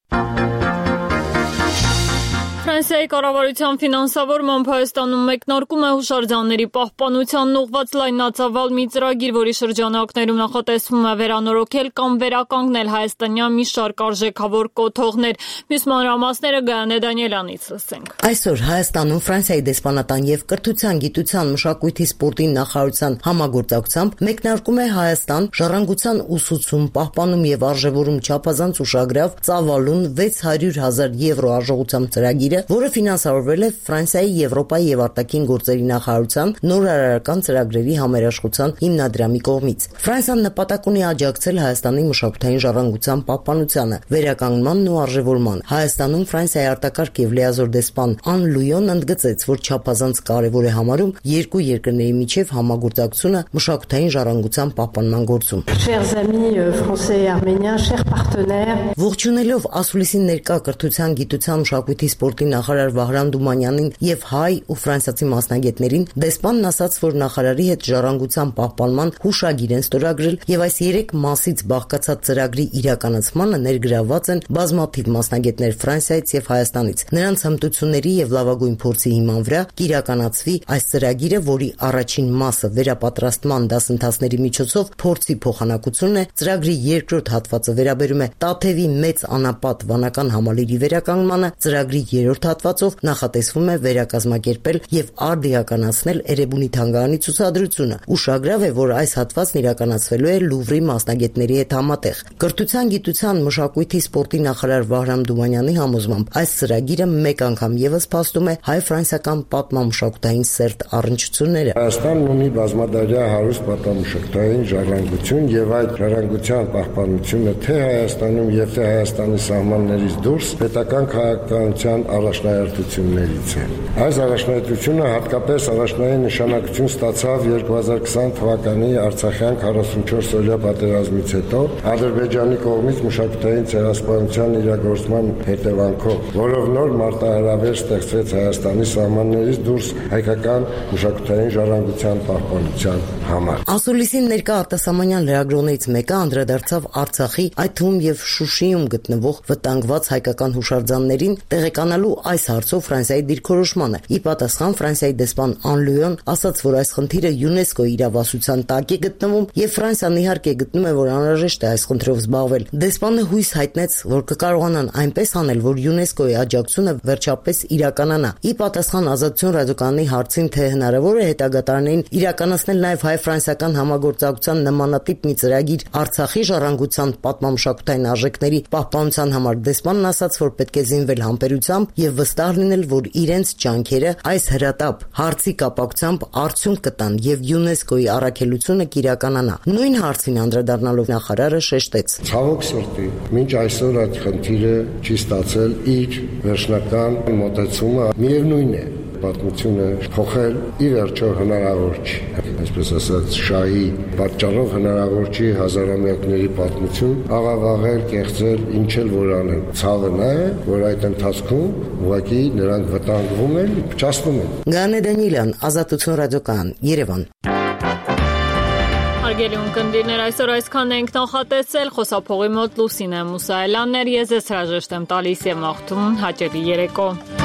Ֆրանսիայի կառավարության ֆինանսավորմամբ Հայաստանում մեկնարկում է հուշարձանների պահպանությանն ուղղված լայնածավալ մի ծրագիր, որի շրջանակներում նախատեսվում է վերանորոգել կամ վերականգնել հայաստանյան մի շարք արժեքավոր կոթողներ։ Մյուս մանրամասները Գայանե Դանիելյանից լսենք։ Այսօր Հայաստանում Ֆրանսիայի դեսպանատան եւ կրթության, գիտության, մշակույթի, սպորտի նախարարության համագործակցությամբ մեկնարկում է Հայաստան ժառանգության ուսուցում, պահպանում եւ արժեվորում չափազանց ուշագրավ ծավալուն վեց հարյուր հազար եվրո արժողությամբ ծրագիրը, որը ֆինանսավորվել է Ֆրանսիայի, Եվրոպայի եւ արտաքին գործերի նախարարության նորարարական ծրագրերի համերաշխության հիմնադրամի կողմից։ Ֆրանսիան նպատակ ունի աջակցել Հայաստանի մշակութային ժառանգության պահպանությանը, վերականգնմանն ու արժևորման։ Հայաստանում Ֆրանսիայի արտակարգ եւ լիազոր դեսպան Ան Լույոն ընդգծեց, որ չափազանց կարեւոր է համարում երկու երկրների միջև համագործակցությունը մշակութային ժառանգության պահպանման գործում։ Chers amis français et arméniens, chers partenaires, ողջունելով ասուլիսի ներկա կրթության, գիտության, մշակույթի, սպորտի նախարար Վահրամ Դումանյանին եւ հայ ու ֆրանսիացի մասնագետներին, դեսպանն ասաց, որ նախարարի հետ ժառանգության պահպանման հուշագիր են ստորագրել եւ այս երեք մասից բաղկացած ծրագրի իրականացմանը ներգրավված են բազմաթիվ մասնագետներ Ֆրանսիայից եւ Հայաստանից։ Նրանց հմտությունների եւ լավագույն փորձի հիման վրա կիրականացվի այս ծրագիրը, որի առաջին մասը վերապատրաստման դասընթացների միջոցով փորձի փոխանակությունն է, ծրագրի երկրորդ հատվածը վերաբերում է Տաթևի մեծ անապատ վանական համալիրի վերականգնմանը, ծրագրի երրորդ հատվածով նախատեսվում է վերակազմակերպել եւ արդիականացնել Էրեբունի թանգարանի ցուցադրությունը։ Ուշագրավ է, որ այս հատվածն իրականացվելու է Լուվրի մասնագետների հետ համատեղ։ Կրթության, գիտության, մշակույթի, սպորտի նախարար Վահրամ Դումանյանի համոզմամբ այս ծրագիրը մեկ անգամ եւս փաստում է հայ-ֆրանսիական պատմամշակութային սերտ առնչությունները։ Հայաստանն ունի բազմադարյա հարուստ պատմամշակութային ժառանգություն եւ այդ ժառանգության պահպանությունը թե Հայաստանում եւ թե Հայաստանի սահմաններից դուրս պետական քաղաքականության առաջնահերթություններից է։ Այս առաջնահերթությունը հատկապես առաջնային նշանակություն ստացավ երկու հազար քսան թվականի Արցախյան քառասունչորս-օրյա պատերազմից հետո Ադրբեջանի կողմից մշակութային ցեղասպանության իրագործման հետևանքով, որով նոր մարտահրավեր ստեղծվեց Հայաստանի սահմաններից դուրս հայկական մշակութային ժառանգության պահպանության համար։ Ասուլիսին ներկա արտասահմանյան լրագրողներից մեկը անդրադարձավ Արցախի, այդ թվում եւ Շուշիում գտնվող վտանգված հայկական հուշարձաններին տեղեկանալու այս հարցով Ֆրանսիայի դիրքորոշմանը։ Ի պատասխան Ֆրանսիայի դեսպան Անլյուոն ասաց, որ այս խնդիրը ՅՈՒՆԵՍԿՕ-ի իրավասության տակ է գտնվում եւ Ֆրանսիան իհարկե գտնում է, որ անհրաժեշտ է այս խնդրով զբաղվել։ Դեսպանը հույս հայտնեց, որ կկարողանան այնպես անել, որ ՅՈՒՆԵՍԿՕ-ի աջակցությունը վերջապես իրականանա։ Ի պատասխան Ազատություն ռադիոկայանի հարցին, թե հնարավոր է հետագա տարիներին իրականացնել նաեւ հայ-ֆրանսիական համագործակցության նմանատիպ մի ծրագիր Արցախի ժառանգության պատմամշակութային արժեքների պահպանության համար, դեսպանն ասաց, որ պետք է զինվել համբերությամբ եւ վստահ լինել, որ իրենց ջանքերը այս հրատապ հարցի կապակցությամբ արդյունք կտան եւ ՅՈՒՆԵՍԿՕ-ի առաքելությունը կիրականանա։ Նույն հարցին անդրադառնալով նախարարը շեշտեց. Ցավոք սրտի, մինչ այսօր այդ խնդիրը չի ստացել իր վերջնական մոտեցումը, միևնույն է, պատմությունը փոխել ի վերջո հնարավոր չի, այսպես ասած շահի պատճառով հնարավոր չի հազարամյակների պատմություն աղավաղել, կեղծել, ինչ էլ որ անեն։ Ցավը նա է, որ այդ ընթացքում ուղղակի նրանք վտանգվում են, փչացնում են։ Գանե Դանիելյան, Ազատություն ռադիոկայան, Երևան։ Հարգելի ունկնդիրներ, այսօր այսքան ենք նախատեսել, խոսափողի մոտ Լուսինե Մուսայելյանն էր, ես ձեզ հրաժեշտ եմ տալիս եւ մաղթում հաճելի երեկո։